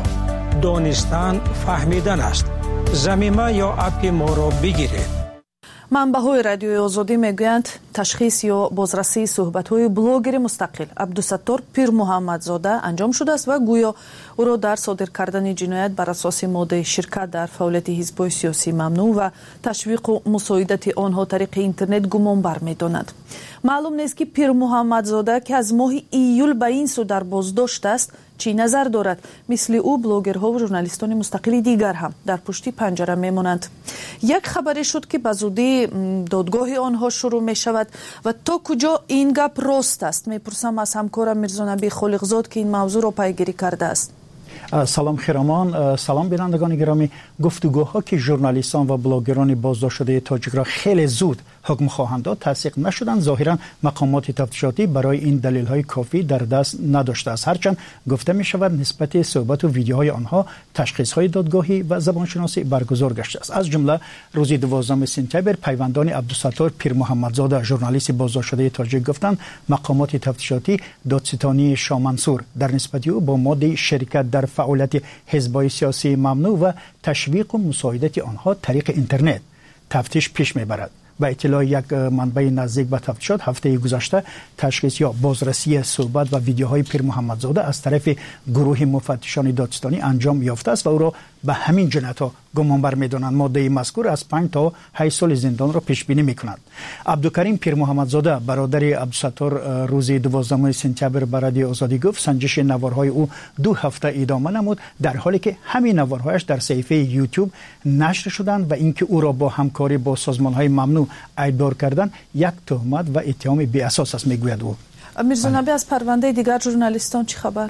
دانستن فهمیدن است. زمینه یا اپ ما را بگیرید. منبع‌های رادیوی آزادی میگویند تشخیص یا بازرسی صحبت‌های بلاگر مستقل عبدالستار پیر محمدزاده انجام شده است و گویا او را در صادر کردن جنایت بر اساس ماده شرکت در فعالیت حزب‌های سیاسی ممنوع و تشویق و مساعدت آنها طریق اینترنت گمانبر می‌داند. معلوم نیست که پیر محمدزاده که از ماه ایول به این سو در بازداشت است چی نظر دارد. مثل او بلاگرها و ژورنالیستان مستقل دیگر هم در پشت پنجره میمانند. یک خبری شد که به زودی دادگاه آنها شروع می شود و تا کجا این گپ راست است میپرسم از همکارم میرزا نبی خالقزاد که این موضوع را پیگیری کرده است. سلام خیرامان، سلام بینندگان گرامی. گفتگوها که ژورنالیستان و بلاگران بازداشت شده تاجیک را خیلی زود حکم خواهند داد تصدیق نشدند. ظاهرا مقامات تفتیشاتی برای این دلیل‌های کافی در دست نداشته است، هرچند گفته می شود نسبت صحبت و ویدیوهای آنها تشخیص‌های دادگاهی و زبانشناسی برگزار گشته است. از جمله روز 12 سپتامبر پیوندان عبدالستار پیر محمدزاده ژورنالیست بازداشت شده تاجیک گفتند مقامات تفتیشاتی دادستانی شاه منصور در نسبت او با ماده شرکت در فعالیت حزب‌های سیاسی ممنوع و تشویق و مساعدت آنها طریق اینترنت تفتیش پیش میبرد. با اطلاع یک منبع نزدیک به تفتیشات هفته گذشته تشخیص یا بازرسی صحبت و ویدیوهای پیر محمدزاده از طرف گروه مفتشان دادستانی انجام یافته است و او را به همین جنایت‌ها گمانبر می‌دانند. ماده مذکور از 5 تا 8 سال زندان را پیش بینی می‌کند. عبدالکریم پیر محمدزاده برادر عبدالستار روز 12 سپتامبر به رادیو آزادی گفت سنجش نوارهای او 2 هفته ادامه نمود در حالی که همین نوارهایش در صفحه یوتیوب نشر شدند و اینکه او را با همکاری با سازمان‌های ممنوع ایدار کردن یک تهمت و اتهام بی اساس است میگوید او. میرزا نبی از پرونده دیگر ژورنالیستان چه خبر؟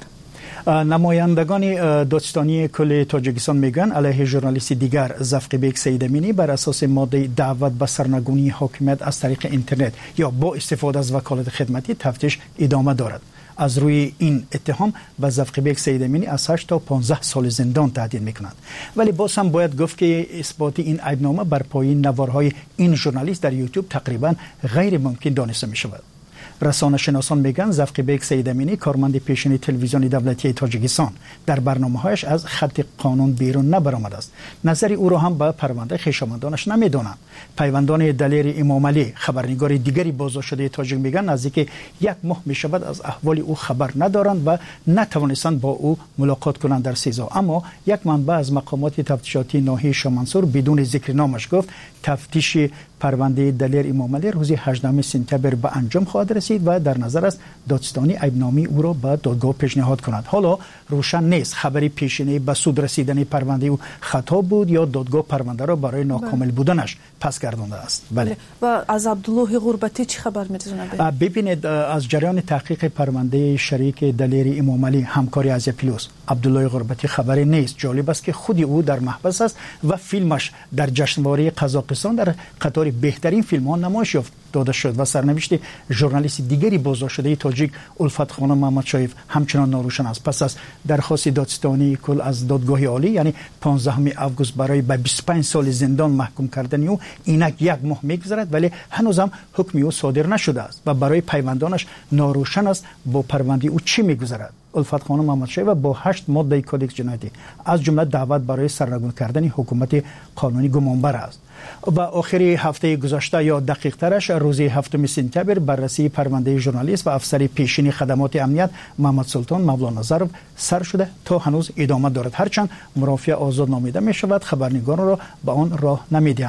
نمایندگان دادستانی کل تاجیکستان میگن علیه ژورنالیست دیگر زفقیبک سیدامینی بر اساس ماده دعوت به سرنگونی حاکمیت از طریق اینترنت یا با استفاده از وکالت خدمتی تفتیش ادامه دارد. از روی این اتهام به زفقیبک سیدامینی از 8 تا 15 سال زندان تهدید میکنند. ولی باز هم باید گفت که اثبات این عیبنامه بر پایه نوارهای این ژورنالیست در یوتیوب تقریبا غیر ممکن دانسته می شود. رسانه شناسان میگن زفقیبک سیدامینی کارمند پیشین تلویزیون دولتی تاجیکستان در برنامه‌هایش از خط قانون بیرون نبرآمده است. نظر او را هم به پرونده خویشاوندانش نمیدانند. پیوندان دلیر امامعلی خبرنگار دیگری بازداشت شده تاجیک میگن نزدیک 1 ماه میشود از احوال او خبر ندارند و نتوانستند با او ملاقات کنند در سیزا. اما یک منبع از مقامات تفتیشاتی ناحیه شاه منصور بدون ذکر نامش گفت تفتیش پرونده دلیر امامعلی روز 18 سپتامبر به انجام خواهد رسید و در نظر است دادستانی عیبنامه او را به دادگاه پیشنهاد کند. حالا روشن نیست خبری پیشینه به سود رسیدن پرونده او خطا بود یا دادگاه پرونده را برای ناکامل بودنش پس گردانده است. بله. و از عبدالله غربتی چه خبر می‌رسونه؟ ببینید از جریان تحقیق پرونده شریک دلیر امامعلی همکاری از پلوس عبدالله غربتی خبری نیست. جالب است که خود او در محبس است و فیلمش در جشنواره قزاقستان در قطار بهترین فیلم‌ها نمایش یافت داده شد و سرنوشت ژورنالیست دیگری بازداشت شده تاجیک الفت خانم محمدشایف همچنان ناروشن است. پس از درخواست دادستانی کل از دادگاه عالی یعنی 15 آگوست برای به 25 سال زندان محکوم کردن او اینک 1 ماه میگذرد ولی هنوز هم حکم او صادر نشده است و برای پیوندانش ناروشن است با پرونده او چی میگذرد. الفت خانم محمدشایف با 8 ماده کدکس جنایتی از جمله دعوت برای سرنگون کردن حکومت قانونی گمانبر است. و آخر هفته گذشته یا دقیق ترش روز 7 سپتامبر بررسی پرونده ژورنالیست و افسر پیشین خدمات امنیت محمد سلطان مولانا ظرف سر شده تا هنوز ادامه دارد، هرچند مرافع آزاد نامیده می شود خبرنگاران را به آن راه نمیدهند.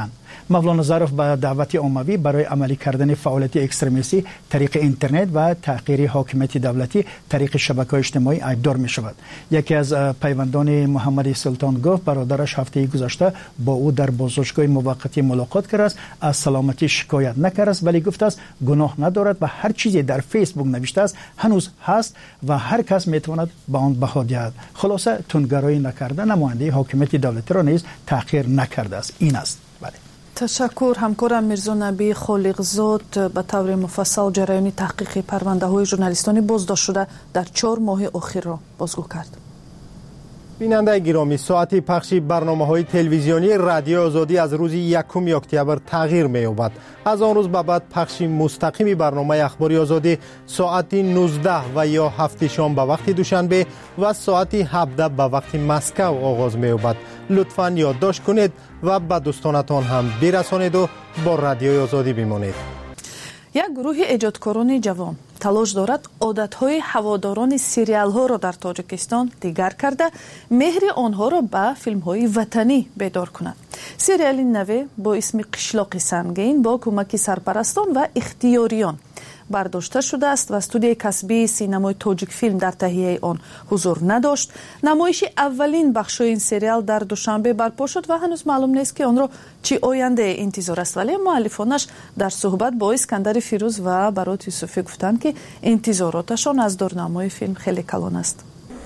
مولا نظرف به دعوت عمومی برای عملی کردن فعالیت اکستریمیستی طریق اینترنت و تحقیر حاکمیت دولتی طریق شبکه‌های اجتماعی ایبدار می شود. یکی از پیوندان محمد سلطان گفت برادرش هفته گذشته با او در بازداشتگاه موقتی ملاقات کرده است، از سلامتی شکایت نکرده است، ولی گفته است گناه ندارد و هر چیزی در فیسبوک نوشته است هنوز هست و هر کس میتواند به آن بها دهد. خلاصه تندگرایی نکرده، نماینده حاکمیت دولتی را نیز تحقیر نکرده است. این است. بله. تشکر. همکارم میرزا نبی خالقزاد به طور مفصل جریان تحقیق پرونده های ژورنالیستان بازداشت شده در 4 ماه اخیر را بازگو کرد. بیننده گرامی، ساعت پخش برنامه‌های تلویزیونی رادیو آزادی از روز 1 اکتبر تغییر می‌یابد. از آن روز به بعد پخش مستقیم برنامه اخباری آزادی ساعت 19 و یا 7 شام به وقت دوشنبه و ساعت 17 به وقت مسکو آغاز می‌یابد. لطفاً یادداشت کنید و به دوستانتان هم برسانید و با رادیو آزادی بمانید. یک گروه ایجادکاران جوان تلاش دارد عادت‌های هواداران سریال‌ها را در تاجیکستان دیگر کرده مهر آنها را به فیلم‌های وطنی بیدار کند. سریال نوی با اسم قشلاق سنگین با کمک سرپرستان و اختیاریان برداشته شده است و استودیوی کسبی سینمای تاجیک فیلم در تهیه آن حضور نداشت. نمایش اولین بخش این سریال در دوشنبه برپا شد و هنوز معلوم نیست که آن را چی آینده انتظار است، ولی مؤلفانش در صحبت با اسکندر فیروز و برات یوسفی گفتند که انتظاراتشان از دورنمای فیلم خیلی کلان است.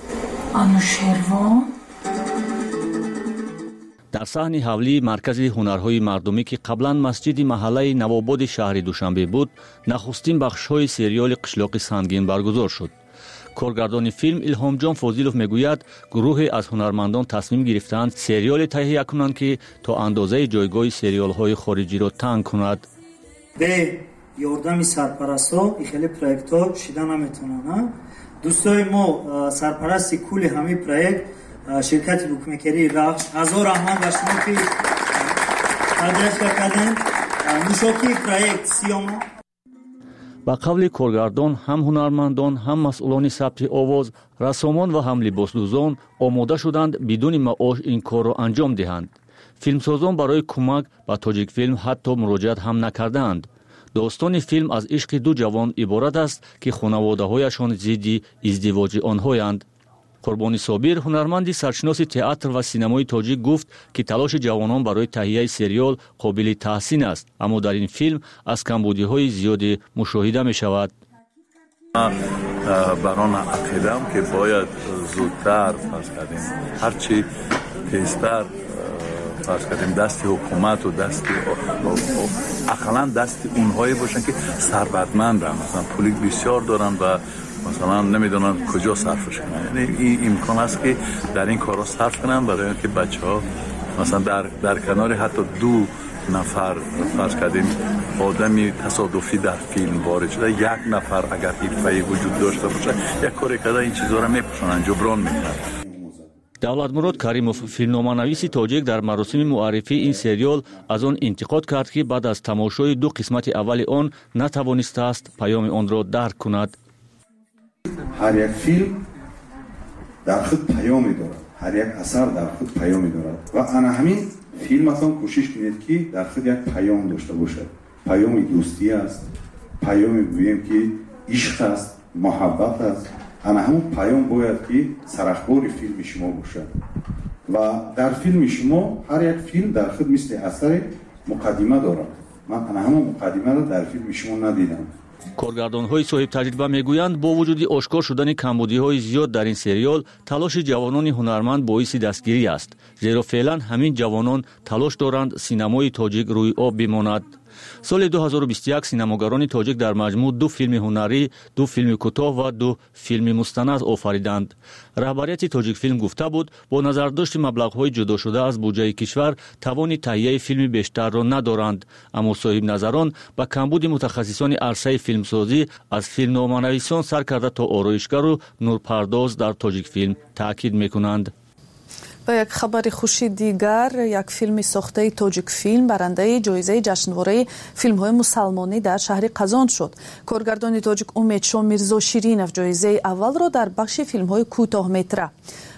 در صحن حولی مرکز هنرهای مردمی که قبلا مسجد محله نواباد شهر دوشنبه بود، نخستین بخش‌های سریال قشلاق سنگین برگزار شد. کارگردان فیلم الهام جان فاضلوف میگوید گروه از هنرمندان تصمیم گرفتند سریال تهیه کنند که تا اندازه جایگاه سریال‌های خارجی را تنگ کند. به یاردم سرپرستا خیلی پروژه‌ها شدن نمیتونن. دوستای ما سرپرست کل همین پروژه شرکت بوکمکری رخش هزار رحمت و شما که تدریس کردن مشاکی پروژه سیاما. با قبل کارگردان هم هنرمندان هم مسئولان ثبت آواز، رسامان و هم لباسدوزان آماده شدند بدون معاش این کار را انجام دهند. فیلمسازان برای کمک به تاجیک فیلم حتی مراجعت هم نکردند. داستان فیلم از عشق دو جوان عبارت است که خانواده‌هایشان ضد ازدواج آنهایند. قربانی صابر هنرمندی سرشناس تئاتر و سینمای تاجیک گفت که تلاش جوانان برای تهیه سریال قابل تحسین است، اما در این فیلم از کمبودی‌های زیادی مشاهده می‌شود. بران عقیدم که باید زودتر فرض کردیم هرچی تیزتر فرض کردیم دست حکومت و دست اقلا دست اونهایی باشن که ثروتمندن، مثلا پولی بسیار دارن و مثلا نمیدونن کجا صرفش کنن. یعنی این امکان است که در این کارا صرف کنن برای اینکه بچه‌ها مثلا در کنار حتی 2 نفر فرض کردیم آدمی تصادفی در فیلم وارد شده، 1 نفر اگر حرفه‌ای وجود داشته باشه یک کاری کرده این چیزا رو میپوشونن، جبران میکنن. давлатмурод каримов филмноманависи тоҷик дар маросими муаррифии ин сериол аз он интиқод кард ки баъд аз тамошои 2 қисмати аввали он натавонистааст паёми онро дарк кунад. ҳар як филм дар худ паёме дорад, ҳар як асар дар худ паёме дорад ва ана ҳамин филматон кӯшиш кунед ки дар худ як паём дошта бошад. паёми дӯстӣ аст, паёми гӯем ки ишқ аст, муҳаббат аст. ана ҳамон паём бояд ки сарахбори филми шумо бошад ва дар филми шумо ҳар як филм дар худ мисли асаре муқаддима дорад. ман ана ҳамон муқаддимаро дар филми шумо надидам. коргардонҳои соҳибтаҷриба мегӯянд бо вуҷуди ошкор шудани камбудиҳои зиёд дар ин сериол талоши ҷавонони ҳунарманд боиси дастгирӣ аст, зеро феълан ҳамин ҷавонон талош доранд синамои тоҷик рӯи об бимонад. соли 2021 синамогарони тоҷик дар маҷмӯъ 2 филми ҳунарӣ, 2 филми кӯтоҳ ва 2 филми мустанад офариданд. раҳбарияти тоҷикфилм гуфта буд бо назардошти маблағҳои ҷудошуда аз буҷаи кишвар тавони таҳияи филми бештарро надоранд, аммо соҳибназарон ба камбуди мутахассисони арсаи филмсозӣ аз филмноманависон сар карда то ороишгару нурпардоз дар тоҷикфилм таъкид мекунанд. و یک خبر خوشی دیگر، یک فیلم ساخته تاجیک فیلم برنده جایزه جشنواره فیلم های مسلمانی در شهر قزان شد. کارگردان تاجیک امید شاه میرزا شیرینов جایزه اول را در بخش فیلم های کوتاه متره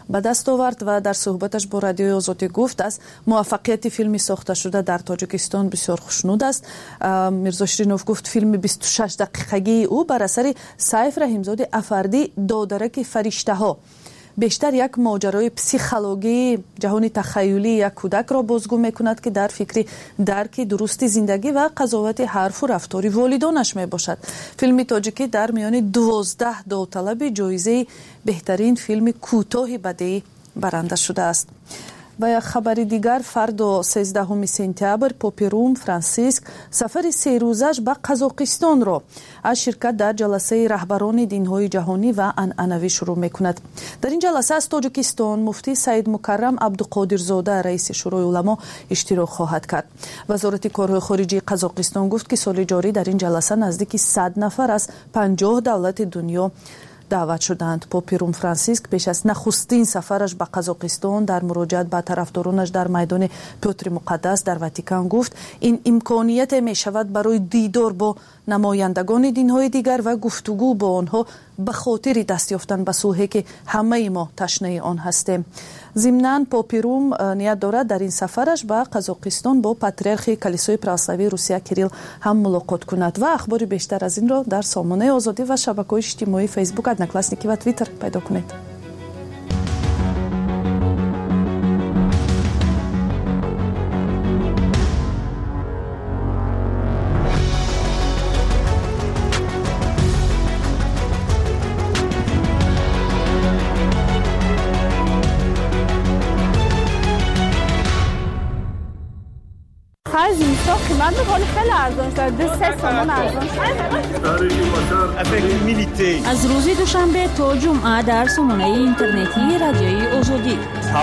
به دست آورد و در صحبتش با رادیوی آزادی گفت از موفقیت فیلمی ساخته شده در تاجیکستان بسیار خوشنود است. میرزا شیرینوف گفت فیلم 26 دقیقگی او بر اثر سیف رحیمزاده افردی دودرک فرشته ها بیشتر یک ماجرای پسیخولوژی جهانی تخیلی یک کودک را بازگو میکند که در فکر درک درست زندگی و قضاوت حرف و رفتار والدانش می باشد. فیلم تاجیکی در میان 12 داوطلب جایزه بهترین فیلم کوتاه بدیعی برنده شده است. و یک خبر دیگر فردا 13 سپتامبر پاپ روم فرانسیسک سفر 3 روزش به قزاقستان را از شرکت در جلسه رهبران دین‌های جهانی و عنعنوی شروع می‌کند. در این جلسه از تاجیکستان مفتی سید مکرم عبدالقادرزاده رئیس شورای علما اشتراک خواهد کرد. وزارت کارهای خارجه قزاقستان گفت که سال جاری در این جلسه نزدیک 100 نفر از 50 دولت دنیا دعوت شدند. پاپ روم فرانسیسک پیش از نخستین سفرش به قزاقستان در مراجعت به طرفدارانش در میدان پیوتر مقدس در واتیکان گفت این امکانیت می شود برای دیدار با نمایندگان دین‌های دیگر و گفتگو با آنها به خاطر دست یافتن به صلحی که همه ما تشنه آن هستیم. ضمناً پاپ روم نیت دارد در این سفرش به قزاقستان با پاتریارخ کلیسای پراسلاوی روسیه کریل هم ملاقات کند. و اخبار بیشتر از این را در سامانه آزادی و شبکه‌های اجتماعی فیسبوک، ادناکلاسنیکی و توییتر پیدا کنید. از روز دوشنبه تا جمعه در سامانه اینترنتی رادیوی آزادی.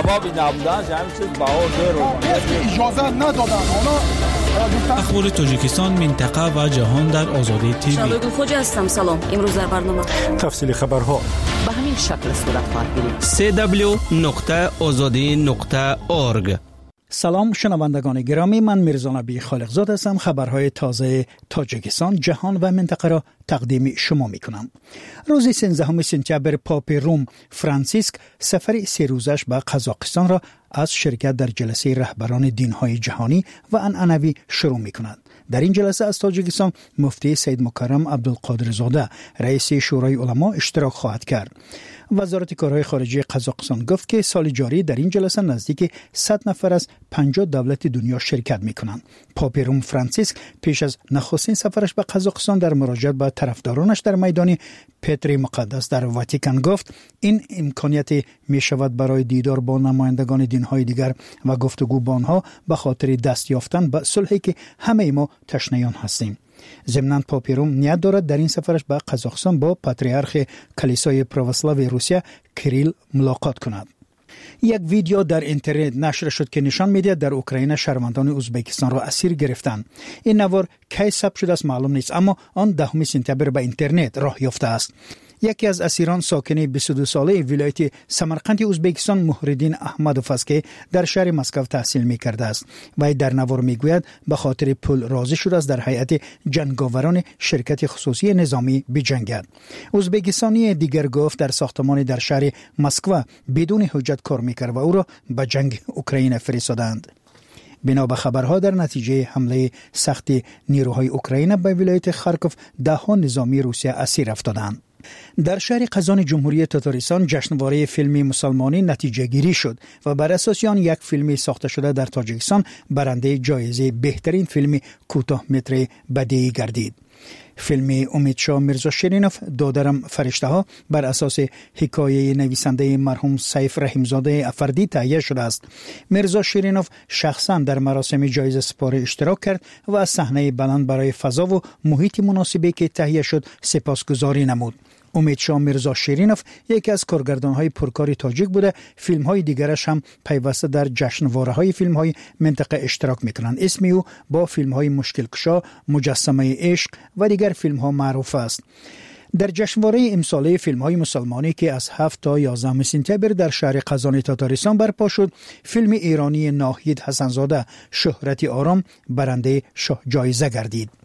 اخبار تاجیکستان، منطقه و جهان در آزادی تیوی. شبگون خوجه هستم. سلام. امروز در برنامه تفصیل خبرها به همین شکل صورت خواهد گرفت. www.azadi.org. سلام شنوندگان گرامی، من میرزا نبی خالقزاد هستم. خبرهای تازه تاجیکستان، جهان و منطقه را تقدیم شما می کنم. روز 13 سپتامبر پاپ روم فرانسیسک سفر 3 روزش به قزاقستان را از شرکت در جلسه رهبران دین‌های جهانی و عنعنوی شروع می کند. در این جلسه از تاجیکستان مفتی سید مکرم عبدالقادرزاده رئیس شورای علما اشتراک خواهد کرد. وزارت کارهای خارجه قزاقستان گفت که سال جاری در این جلسه نزدیک 100 نفر از 50 دولت دنیا شرکت می‌کنند. پاپ روم فرانسیسک پیش از نخستین سفرش به قزاقستان در مراجعت به طرفدارانش در میدان پیوتر مقدس در واتیکان گفت این امکانیت می‌شود برای دیدار با نمایندگان دین‌های دیگر و گفتگو با آنها به خاطر دست یافتن به صلحی که همه ما تشنه آن هستیم. ضمناً پاپ روم نیت دارد در این سفرش به قزاقستان با پاتریارخ کلیسای پراسلاوی روسیه کریل ملاقات کند. یک ویدیو در اینترنت نشر شد که نشان می‌دهد در اوکراین شهروندان ازبکستان را اسیر گرفتند. این نوار کی ثبت شده است معلوم نیست، اما آن 10 سپتامبر به اینترنت راه یافته است. یکی از اسیران ساکن 22 ساله ولایت سمرقند ازبکستان محردین احمدوف است که در شهر مسکو تحصیل می‌کرده است. وی در نوار میگوید به خاطر پول راضی شده است در هیئت جنگاوران شرکت خصوصی نظامی بجنگد. ازبکستانی دیگر گفت در ساختمانی در شهر مسکو بدون حجت کار می‌کرد و او را به جنگ اوکراین فرستادند. بنا به خبرها در نتیجه حمله سخت نیروهای اوکراین به ولایت خارکوف 10 نظامی روسیه اسیر افتادند. در شهر قزان جمهوری تاتارستان جشنواره فیلم مسلمانی نتیجه گیری شد و بر اساس آن یک فیلم ساخته شده در تاجیکستان برنده جایزه بهترین فیلم کوتاه متر بدیعی گردید. فیلم امیدشاه میرزا شیرینوف دودرم فرشته ها بر اساس حکایه نویسنده مرحوم سیف رحیمزاده افردی تهیه شده است. میرزا شیرینوف شخصا در مراسم جایزه سپاری اشتراک کرد و از صحنه بلند برای فضا و محیط مناسبی که تهیه شد سپاسگزاری نمود. امیدشاه میرزا شیرینوف یکی از کارگردان‌های پرکار تاجیک بوده. فیلم‌های دیگرش هم پیوسته در جشنواره‌های فیلم‌های منطقه اشتراک می‌کنند. اسم او با فیلم‌های مشکل کشا، مجسمه عشق و دیگر فیلم‌ها معروف است. در جشنواره امساله فیلم‌های مسلمانی که از 7 تا 11 سپتامبر در شهر قزان تاتارستان برپا شد، فیلم ایرانی ناهید حسنزاده شهرت آرام برنده جایزه گردید.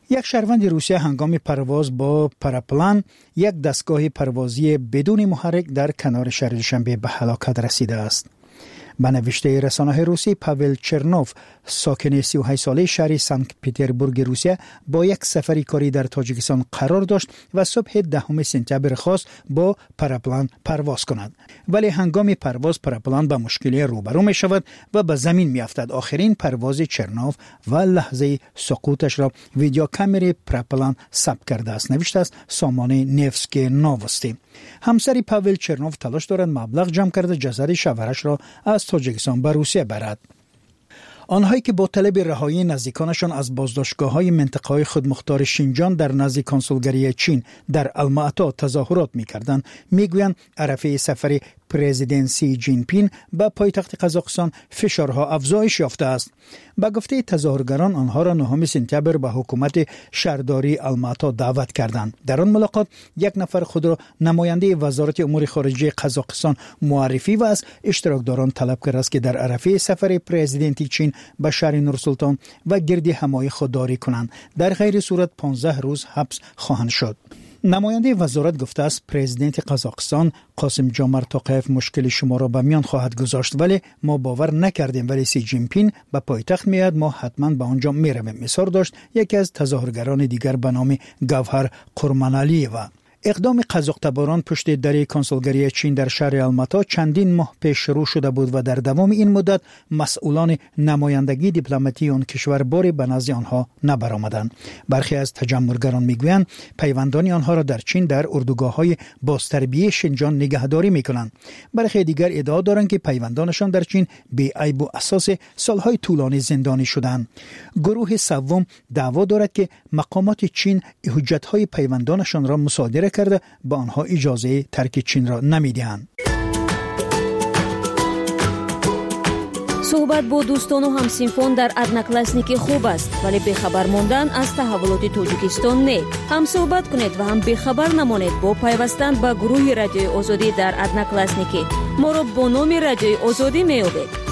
یک شهروند روسیه هنگام پرواز با پاراپلان یک دستگاه پروازی بدون محرک در کنار شهر دوشنبه به هلاکت رسیده است. به نوشته رسانه روسی، پاول چرنوف، ساکن 38 ساله شهر سنت پترزبورگ روسیه، با یک سفری کاری در تاجیکستان قرار داشت و صبح 10 سپتامبر خواست با پاراپلان پرواز کند. ولی هنگام پرواز پاراپلان به مشکلی روبرو می شود و به زمین می افتد. آخرین پرواز چرنوف و لحظه سقوطش را ویدیو کامری پاراپلان ثبت کرده است، نوشته است سامانه نیفسکی نووستی. همسر پاول چرنوف تلاش دارد مبلغ جمع کرده جسد شوهرش را از تاجیکستان به روسیه برد. آنهایی که با طلب رهایی نزدیکانشان از بازداشتگاه‌های منطقه‌های خودمختار شینجان در نزد کنسولگری چین در الماتا تظاهرات می‌کردند، می‌گویند عرفه سفر پرزیدنت سی جین پینگ به پایتخت قزاقستان فشارها افزایش یافته است. به گفته تظاهرگران، آنها را 9 سپتامبر به حکومت شهرداری الماتا دعوت کردند. در آن ملاقات یک نفر خود را نماینده وزارت امور خارجه قزاقستان معرفی و از اشتراکداران طلب کرده است که در عرفه سفر پرزیدنت چین به شهر نورسلطان و گرد همای خودداری کنند. در غیر صورت 15 روز حبس خواهند شد. نماینده وزارت گفته است پرزیدنت قزاقستان قاسم جمعت توقیف مشکل شما را به میان خواهد گذاشت، ولی ما باور نکردیم ولی سی جین پینگ به پایتخت میاد، ما حتما به آنجا میرویم. اصرار داشت یکی از تظاهرگران دیگر به نام گوهر قرمانعلی‌یووا. اقدام قزاق‌تباران پشت در کنسولگری چین در شهر الماتا چندین ماه پیش شروع شده بود و در دوام این مدت مسئولان نمایندگی دیپلماتی آن کشور باری به نزد آنها نبرآمدند. برخی از تجمهرگران میگویند پیوندان آنها را در چین در اردوگاه‌های بازتربیه شینجان نگهداری میکنند. برخی دیگر ادعا دارند که پیوندانشان در چین بی عیب و اساس سالهای طولانی زندانی شدند. گروه سوم دعوا دارد که مقامات چین حجت‌های پیوندانشان را مصادره کرده با آنها اجازه ترک چین را نمیدهند. صحبت با دوستان و همسینفون در ادناکلاسنیکی خوب است، ولی بخبر موندن از تحولات تاجیکستان نه. هم صحبت کنید و هم بخبر نمانید با پیوستن به گروه رادیوی آزادی در ادناکلاسنیکی. ما را با نام رادیوی آزادی میابید.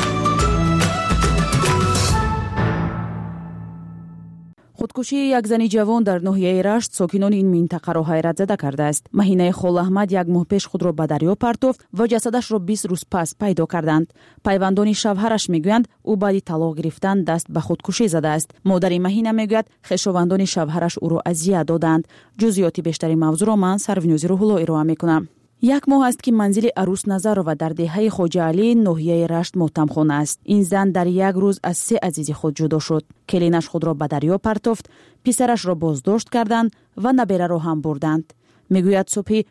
خودکشی یک زن جوان در ناحیه رشت ساکنان این منطقه را حیرت زده کرده است. مهینه خال احمد یک ماه پیش خود را به دریا پرتافت و جسدش را 20 روز پس پیدا کردند. پیوندان شوهرش میگویند او بعد طلاق گرفتن دست به خودکشی زده است. مادر مهینه میگوید خویشاوندان شوهرش او را اذیت دادند. جزئیات بیشتری موضوع را من سرونوزی روح‌الله ارائه میکنم. یک ماه است که منزل عروس نظرova در دهه خواجه علی ناحیه رشت ماتمخانه است. این زن در یک روز از 3 عزیز خود جدا شد. کلینش خود را به دریا پرتافت، پسرش را بازداشت کردند و نبیره را هم بردند. میگوید صبح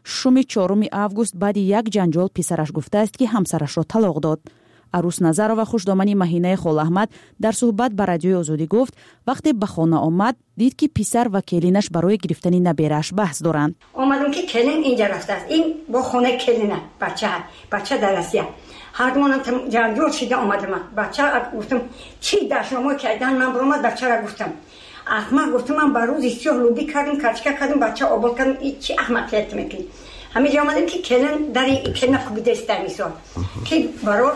4 آگوست بعد یک جنجال پسرش گفته است که همسرش را طلاق داد. عروس نظرova خوشدامنی مهینه خال احمد در صحبت با رادیوی آزادی گفت وقتی به خانه آمد دید که پسر و کلینش برای گرفتن نبیرش بحث دارند. آمدم که کلین اینجا رفته است، این با خانه کلینه، بچه در آسیا. هر دومانم جنجال شده آمدم. بچه گفتم چی در شما کردن؟ من برآمد بچه را گفتم احمق، گفتم من بر روز سیاه لوبی کردم، کچکه کردم، بچه آباد کردم، چی احمقیت میکنی؟ همینجا آمدم که کلین در کلین خوبیده است در میسار که برای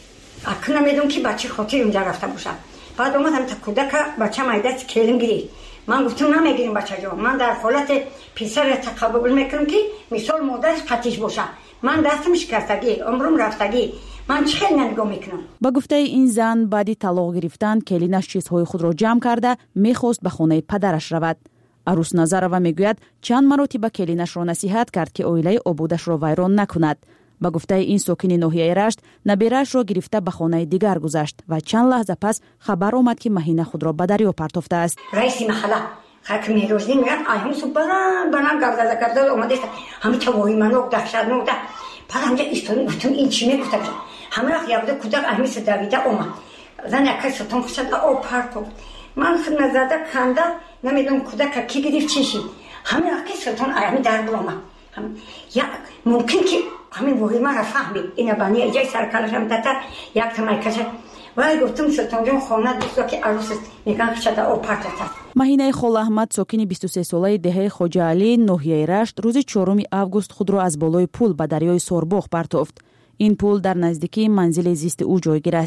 اکنه میدونم که بچه خاطر اونجا رفته باشه. بعد اومدم تا کودک بچه مایدست کلین گیرید. من گفتم نمیگیریم بچه جا، من در حالت پسر تقبل میکنم که مثال مادرش قطیش باشه. من دستم شکستگی، عمرم رفتگی، من چه خیلی نگاه میکنم. با گفته این زن بعدی طلاق گرفتن کلینش چیزهای خود را جمع کرده میخواست به خانه پدرش رود. عروس نظرova میگوید چند مرتبه کلینش را نصیحت کرد که اویله آبودش را ویران نکند. با گفته این ساکن ناحیه رشت نبیرش را گرفته به خانه دیگر گذشت و چند لحظه پس خبر آمد که مهینه خود را به دریا پرتافته است. رئیس محله حاکم روزی میگن ایام صبح برام گردد اومده است، همه توهی منو دهشتناک. بعد همجا ایستادم گفتم این چی میگفته؟ همه وقت یابده کودک اهمیت دویده اومد. زن یکی ستون خشد آب پرتافت. من خدمت زده کنده نمیدونم کودک کی گرفت چی شد. همه وقت ستون ایامی در برآمد. یا ممکن که همین وحی ما را فهمید اینا بانی ایجای سرکالشم دادر یک تمای کشه ولی گفتم ستونجان خانه دوستا که عروس است میگن خشده او پرتست. مهینه خال احمد ساکن 23 ساله دهه خواجه علی ناحیه رشت روز 4 آگوست خود را از بالای پل به دریای سوربخ پرتافت. این پل در نزدیکی منزل زیست او جایگیر است.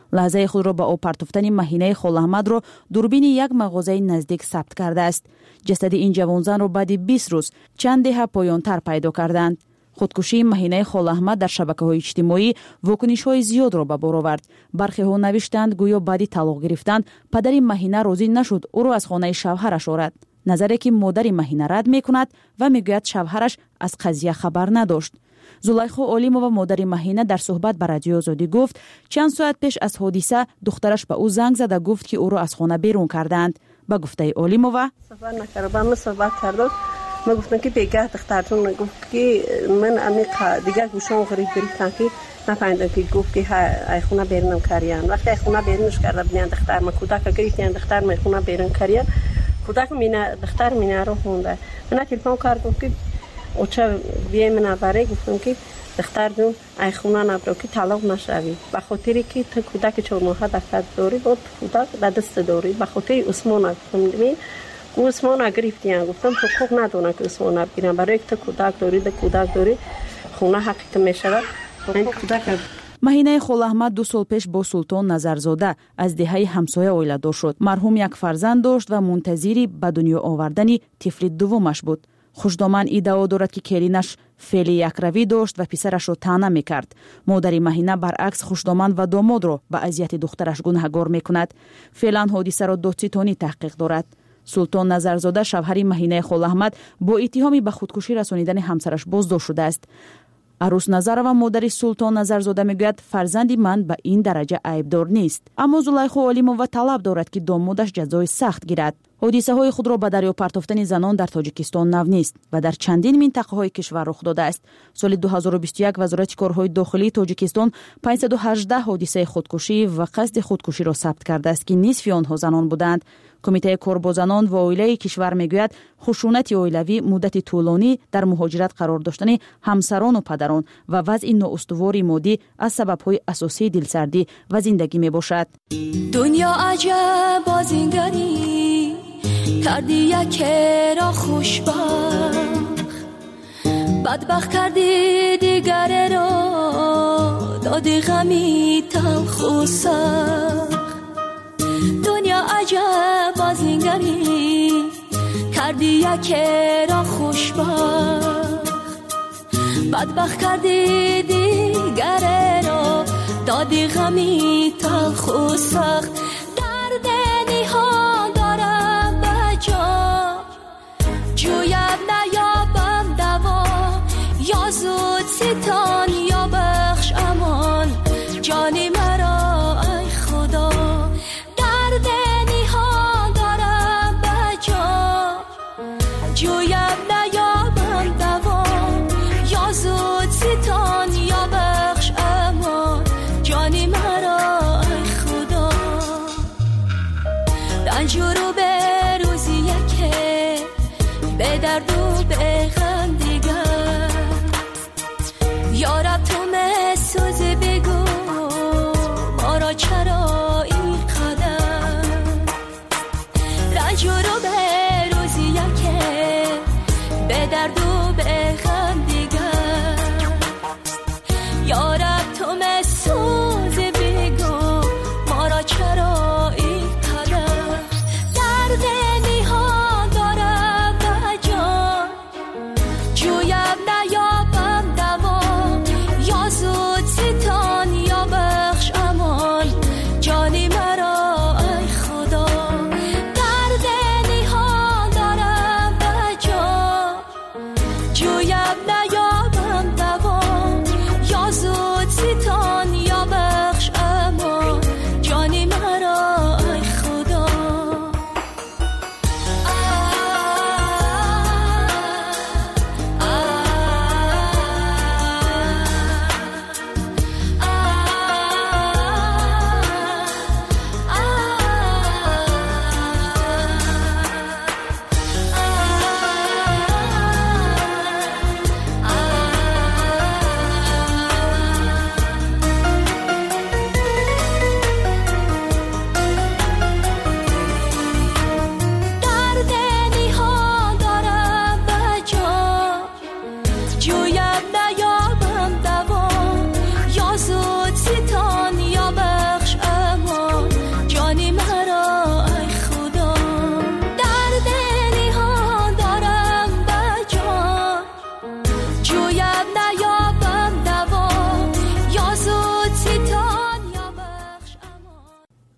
لحظه خود را با او پرتافتن مهینه خال احمد را دوربین یک مغازه نزدیک ثبت کرده است. جسد این جوانزن را بعد 20 روز چند دهه پایانتر پیدا کردند. خودکشی مهینه خال احمد در شبکه‌های اجتماعی واکنش‌های زیاد را به بار آورد. برخی ها نوشتند گویا بعد طلاق گرفتن پدر مهینه راضی نشد او را از خانه شوهرش آورد. نظری که مادر مهینه رد می‌کند و میگوید شوهرش از قضیه خبر نداشت. زلیخا علیمووا مادر مهینه در صحبت با رادیو آزادی گفت چند ساعت پیش از حادثه دخترش به او زنگ زد و گفت که او را از خانه بیرون کردند. با گفته علیمووا صحبت نکرد، با من صحبت کرد. من گفتم که بگه دخترتون گفت که من عمیق دیگه گوشام غریب گرفتم که نفهمیدم که گفت که ای خونه بیرونم کردن. وقتی ای خونه بیرونش کرده بودن دختر ما کودک گرفتن دختر ما خونه بیرون کردن. کودک مینا دختر مینا رو خونده. من تلفن کردم که اوچه بیای من برای گفتم که دختر جون ای خونه نبرو که طلاق نشوی به خاطری که تو کودک 4 ماهه دفتر داری بود کودک در دست داری به خاطر عثمان گفتم ببین عثمان گرفتیان گفتم تو حقوق ندونه که عثمان بگیرن برای که کودک داری خونه حقیقت میشه. این کودک مهینه خال احمد 2 سال پیش با سلطان نظرزاده از دهه همسایه اویله‌دار شد. مرحوم یک فرزند داشت و منتظری به دنیا آوردن طفل دومش بود. خوشدامن ادعا دارد که کلینش فعل یکروی داشت و پسرش را طعنه میکرد. مادر مهینه برعکس خوشدامن و داماد را به اذیت دخترش گناهکار میکند. فعلا حادثه را دادستانی تحقیق دارد. سلطان نظرزاده شوهر مهینه خال احمد با اتهام به خودکشی رسانیدن همسرش بازداشت شده است. عروس نظرова مادر سلطان نظرزاده میگوید فرزندی من به این درجه عیبدار نیست، اما زلیخا علیمووا طلب دارد که دامادش جزای سخت گیرد. حادثه های خود را به دریا پرتافتن زنان در تاجیکستان نو نیست و در چندین منطقه های کشور رخ داده است. سال 2021 وزارت کارهای داخلی تاجیکستان 518 حادثه خودکشی و قصد خودکشی را ثبت کرده است که نصف آنها زنان بودند. کمیته کار با زنان و عائله کشور میگوید خشونت عائلوی مدت طولانی در مهاجرت قرار داشتن همسران و پدران و وضع نااستوار مادی از سبب‌های اساسی دلسردی و زندگی میباشد. دنیا عجب بازیگری کردی یک را خوشبخت، بدبخت کردی دیگر را دادی غمی تلخ و سخت. دنیا عجب بازیگری کردی یک را خوشبخت، بدبخت کردی دیگر را دادی غمی تلخ و سخت. درد نهان دارم به جا جویم نیابم دوا، یا زود ستان یا بخش امان جانی مرا ای خدا. درد نهان دارم به جا جویم نیابم دوا، یا زود ستان یا بخش امان جانی مرا ای خدا. رنج رو به روزیه که به درد و به غم دیگر، یارب تو مسوز بگو ما را چرا این قدر. رنج رو به روزیه که به درد و به غم دیگر، یارب تو مسوز بگو ما را چرا این قدر. درد نهان دارم به جان جویم نیابم دوا، یا زود ستان یا بخش امان جانی مرا ای خدا. درد نهان دارم به جان جویم نیابم دوا، یا زود ستان یا بخش امان جانی مرا ای خدا.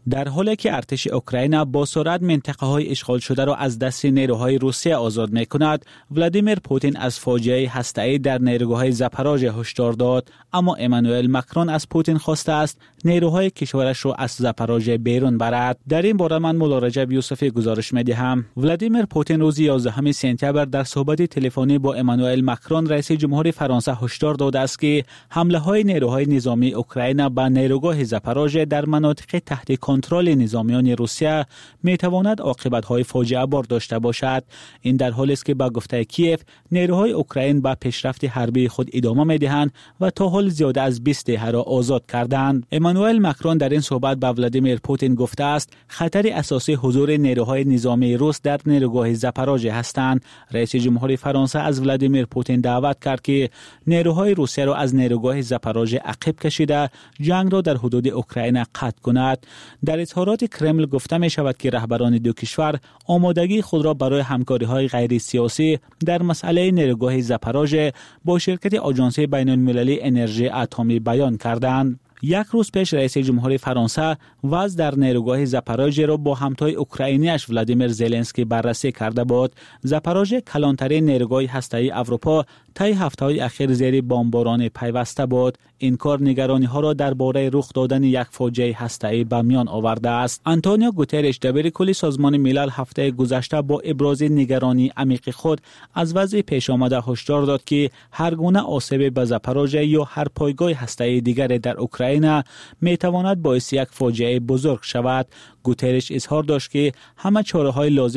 در حالی که ارتش اوکراین با سرعت منطقه‌های اشغال شده را از دست نیروهای روسیه آزاد می‌کند، ولادیمیر پوتین از فاجعه هسته‌ای در نیروگاه زاپاروژه هشدار داد، اما امانوئل ماکرون از پوتین خواسته است نیروهای کشورش را از زاپاروژه بیرون برد. در این باره من مولا رجب یوسفی گزارش می‌دهم. ولادیمیر پوتین روز 11 سپتامبر در صحبت تلفنی با امانوئل ماکرون رئیس جمهور فرانسه هشدار داده است که حمله‌های نیروهای نظامی اوکراین به نیروگاه زاپاروژه در مناطق تحت کنترل نظامیان روسیه می‌تواند عاقبت‌های فاجعه بار داشته باشد. این در حالی است که با گفته کیف نیروهای اوکراین به پیشرفت حربی خود ادامه می‌دهند و تا حال زیاده از 20 دهه را آزاد کردند. امانوئل ماکرون در این صحبت با ولادیمیر پوتین گفته است خطر اساسی حضور نیروهای نظامی روس در نیروگاه زاپاروژه هستند. رئیس جمهور فرانسه از ولادیمیر پوتین دعوت کرد که نیروهای روسیه را از نیروگاه زاپاروژه عقب کشیده جنگ را در حدود اوکراین قطع کند. در اظهارات کرمل گفته می شود که رهبران دو کشور آمادگی خود را برای همکاری‌های غیر سیاسی در مسئله نیروگاه زاپاروژه با شرکت آژانس بین‌المللی انرژی اتمی بیان کردند. یک روز پیش رئیس جمهور فرانسه وضع در نیروگاه زاپاروژه را با همتای اوکراینیش ولادیمیر زلنسکی بررسی کرده بود. زاپاروژه کلانترین نیروگاه هسته‌ای اروپا طی هفته‌های اخیر زیر بمباران پیوسته بود. این کار نگرانی‌ها را درباره رخ دادن یک فاجعه هسته‌ای به میان آورده است. آنتونیو گوترش دبیر کل سازمان ملل هفته گذشته با ابراز نگرانی عمیق خود از وضع پیش آمده هشدار داد که هر گونه آسیب به زاپاروژه یا هر پایگاه هسته‌ای دیگری در اوکراین میتواند باعث یک فاجعه بزرگ شود. گوترش اظهار داشت که همه چاره‌های لازم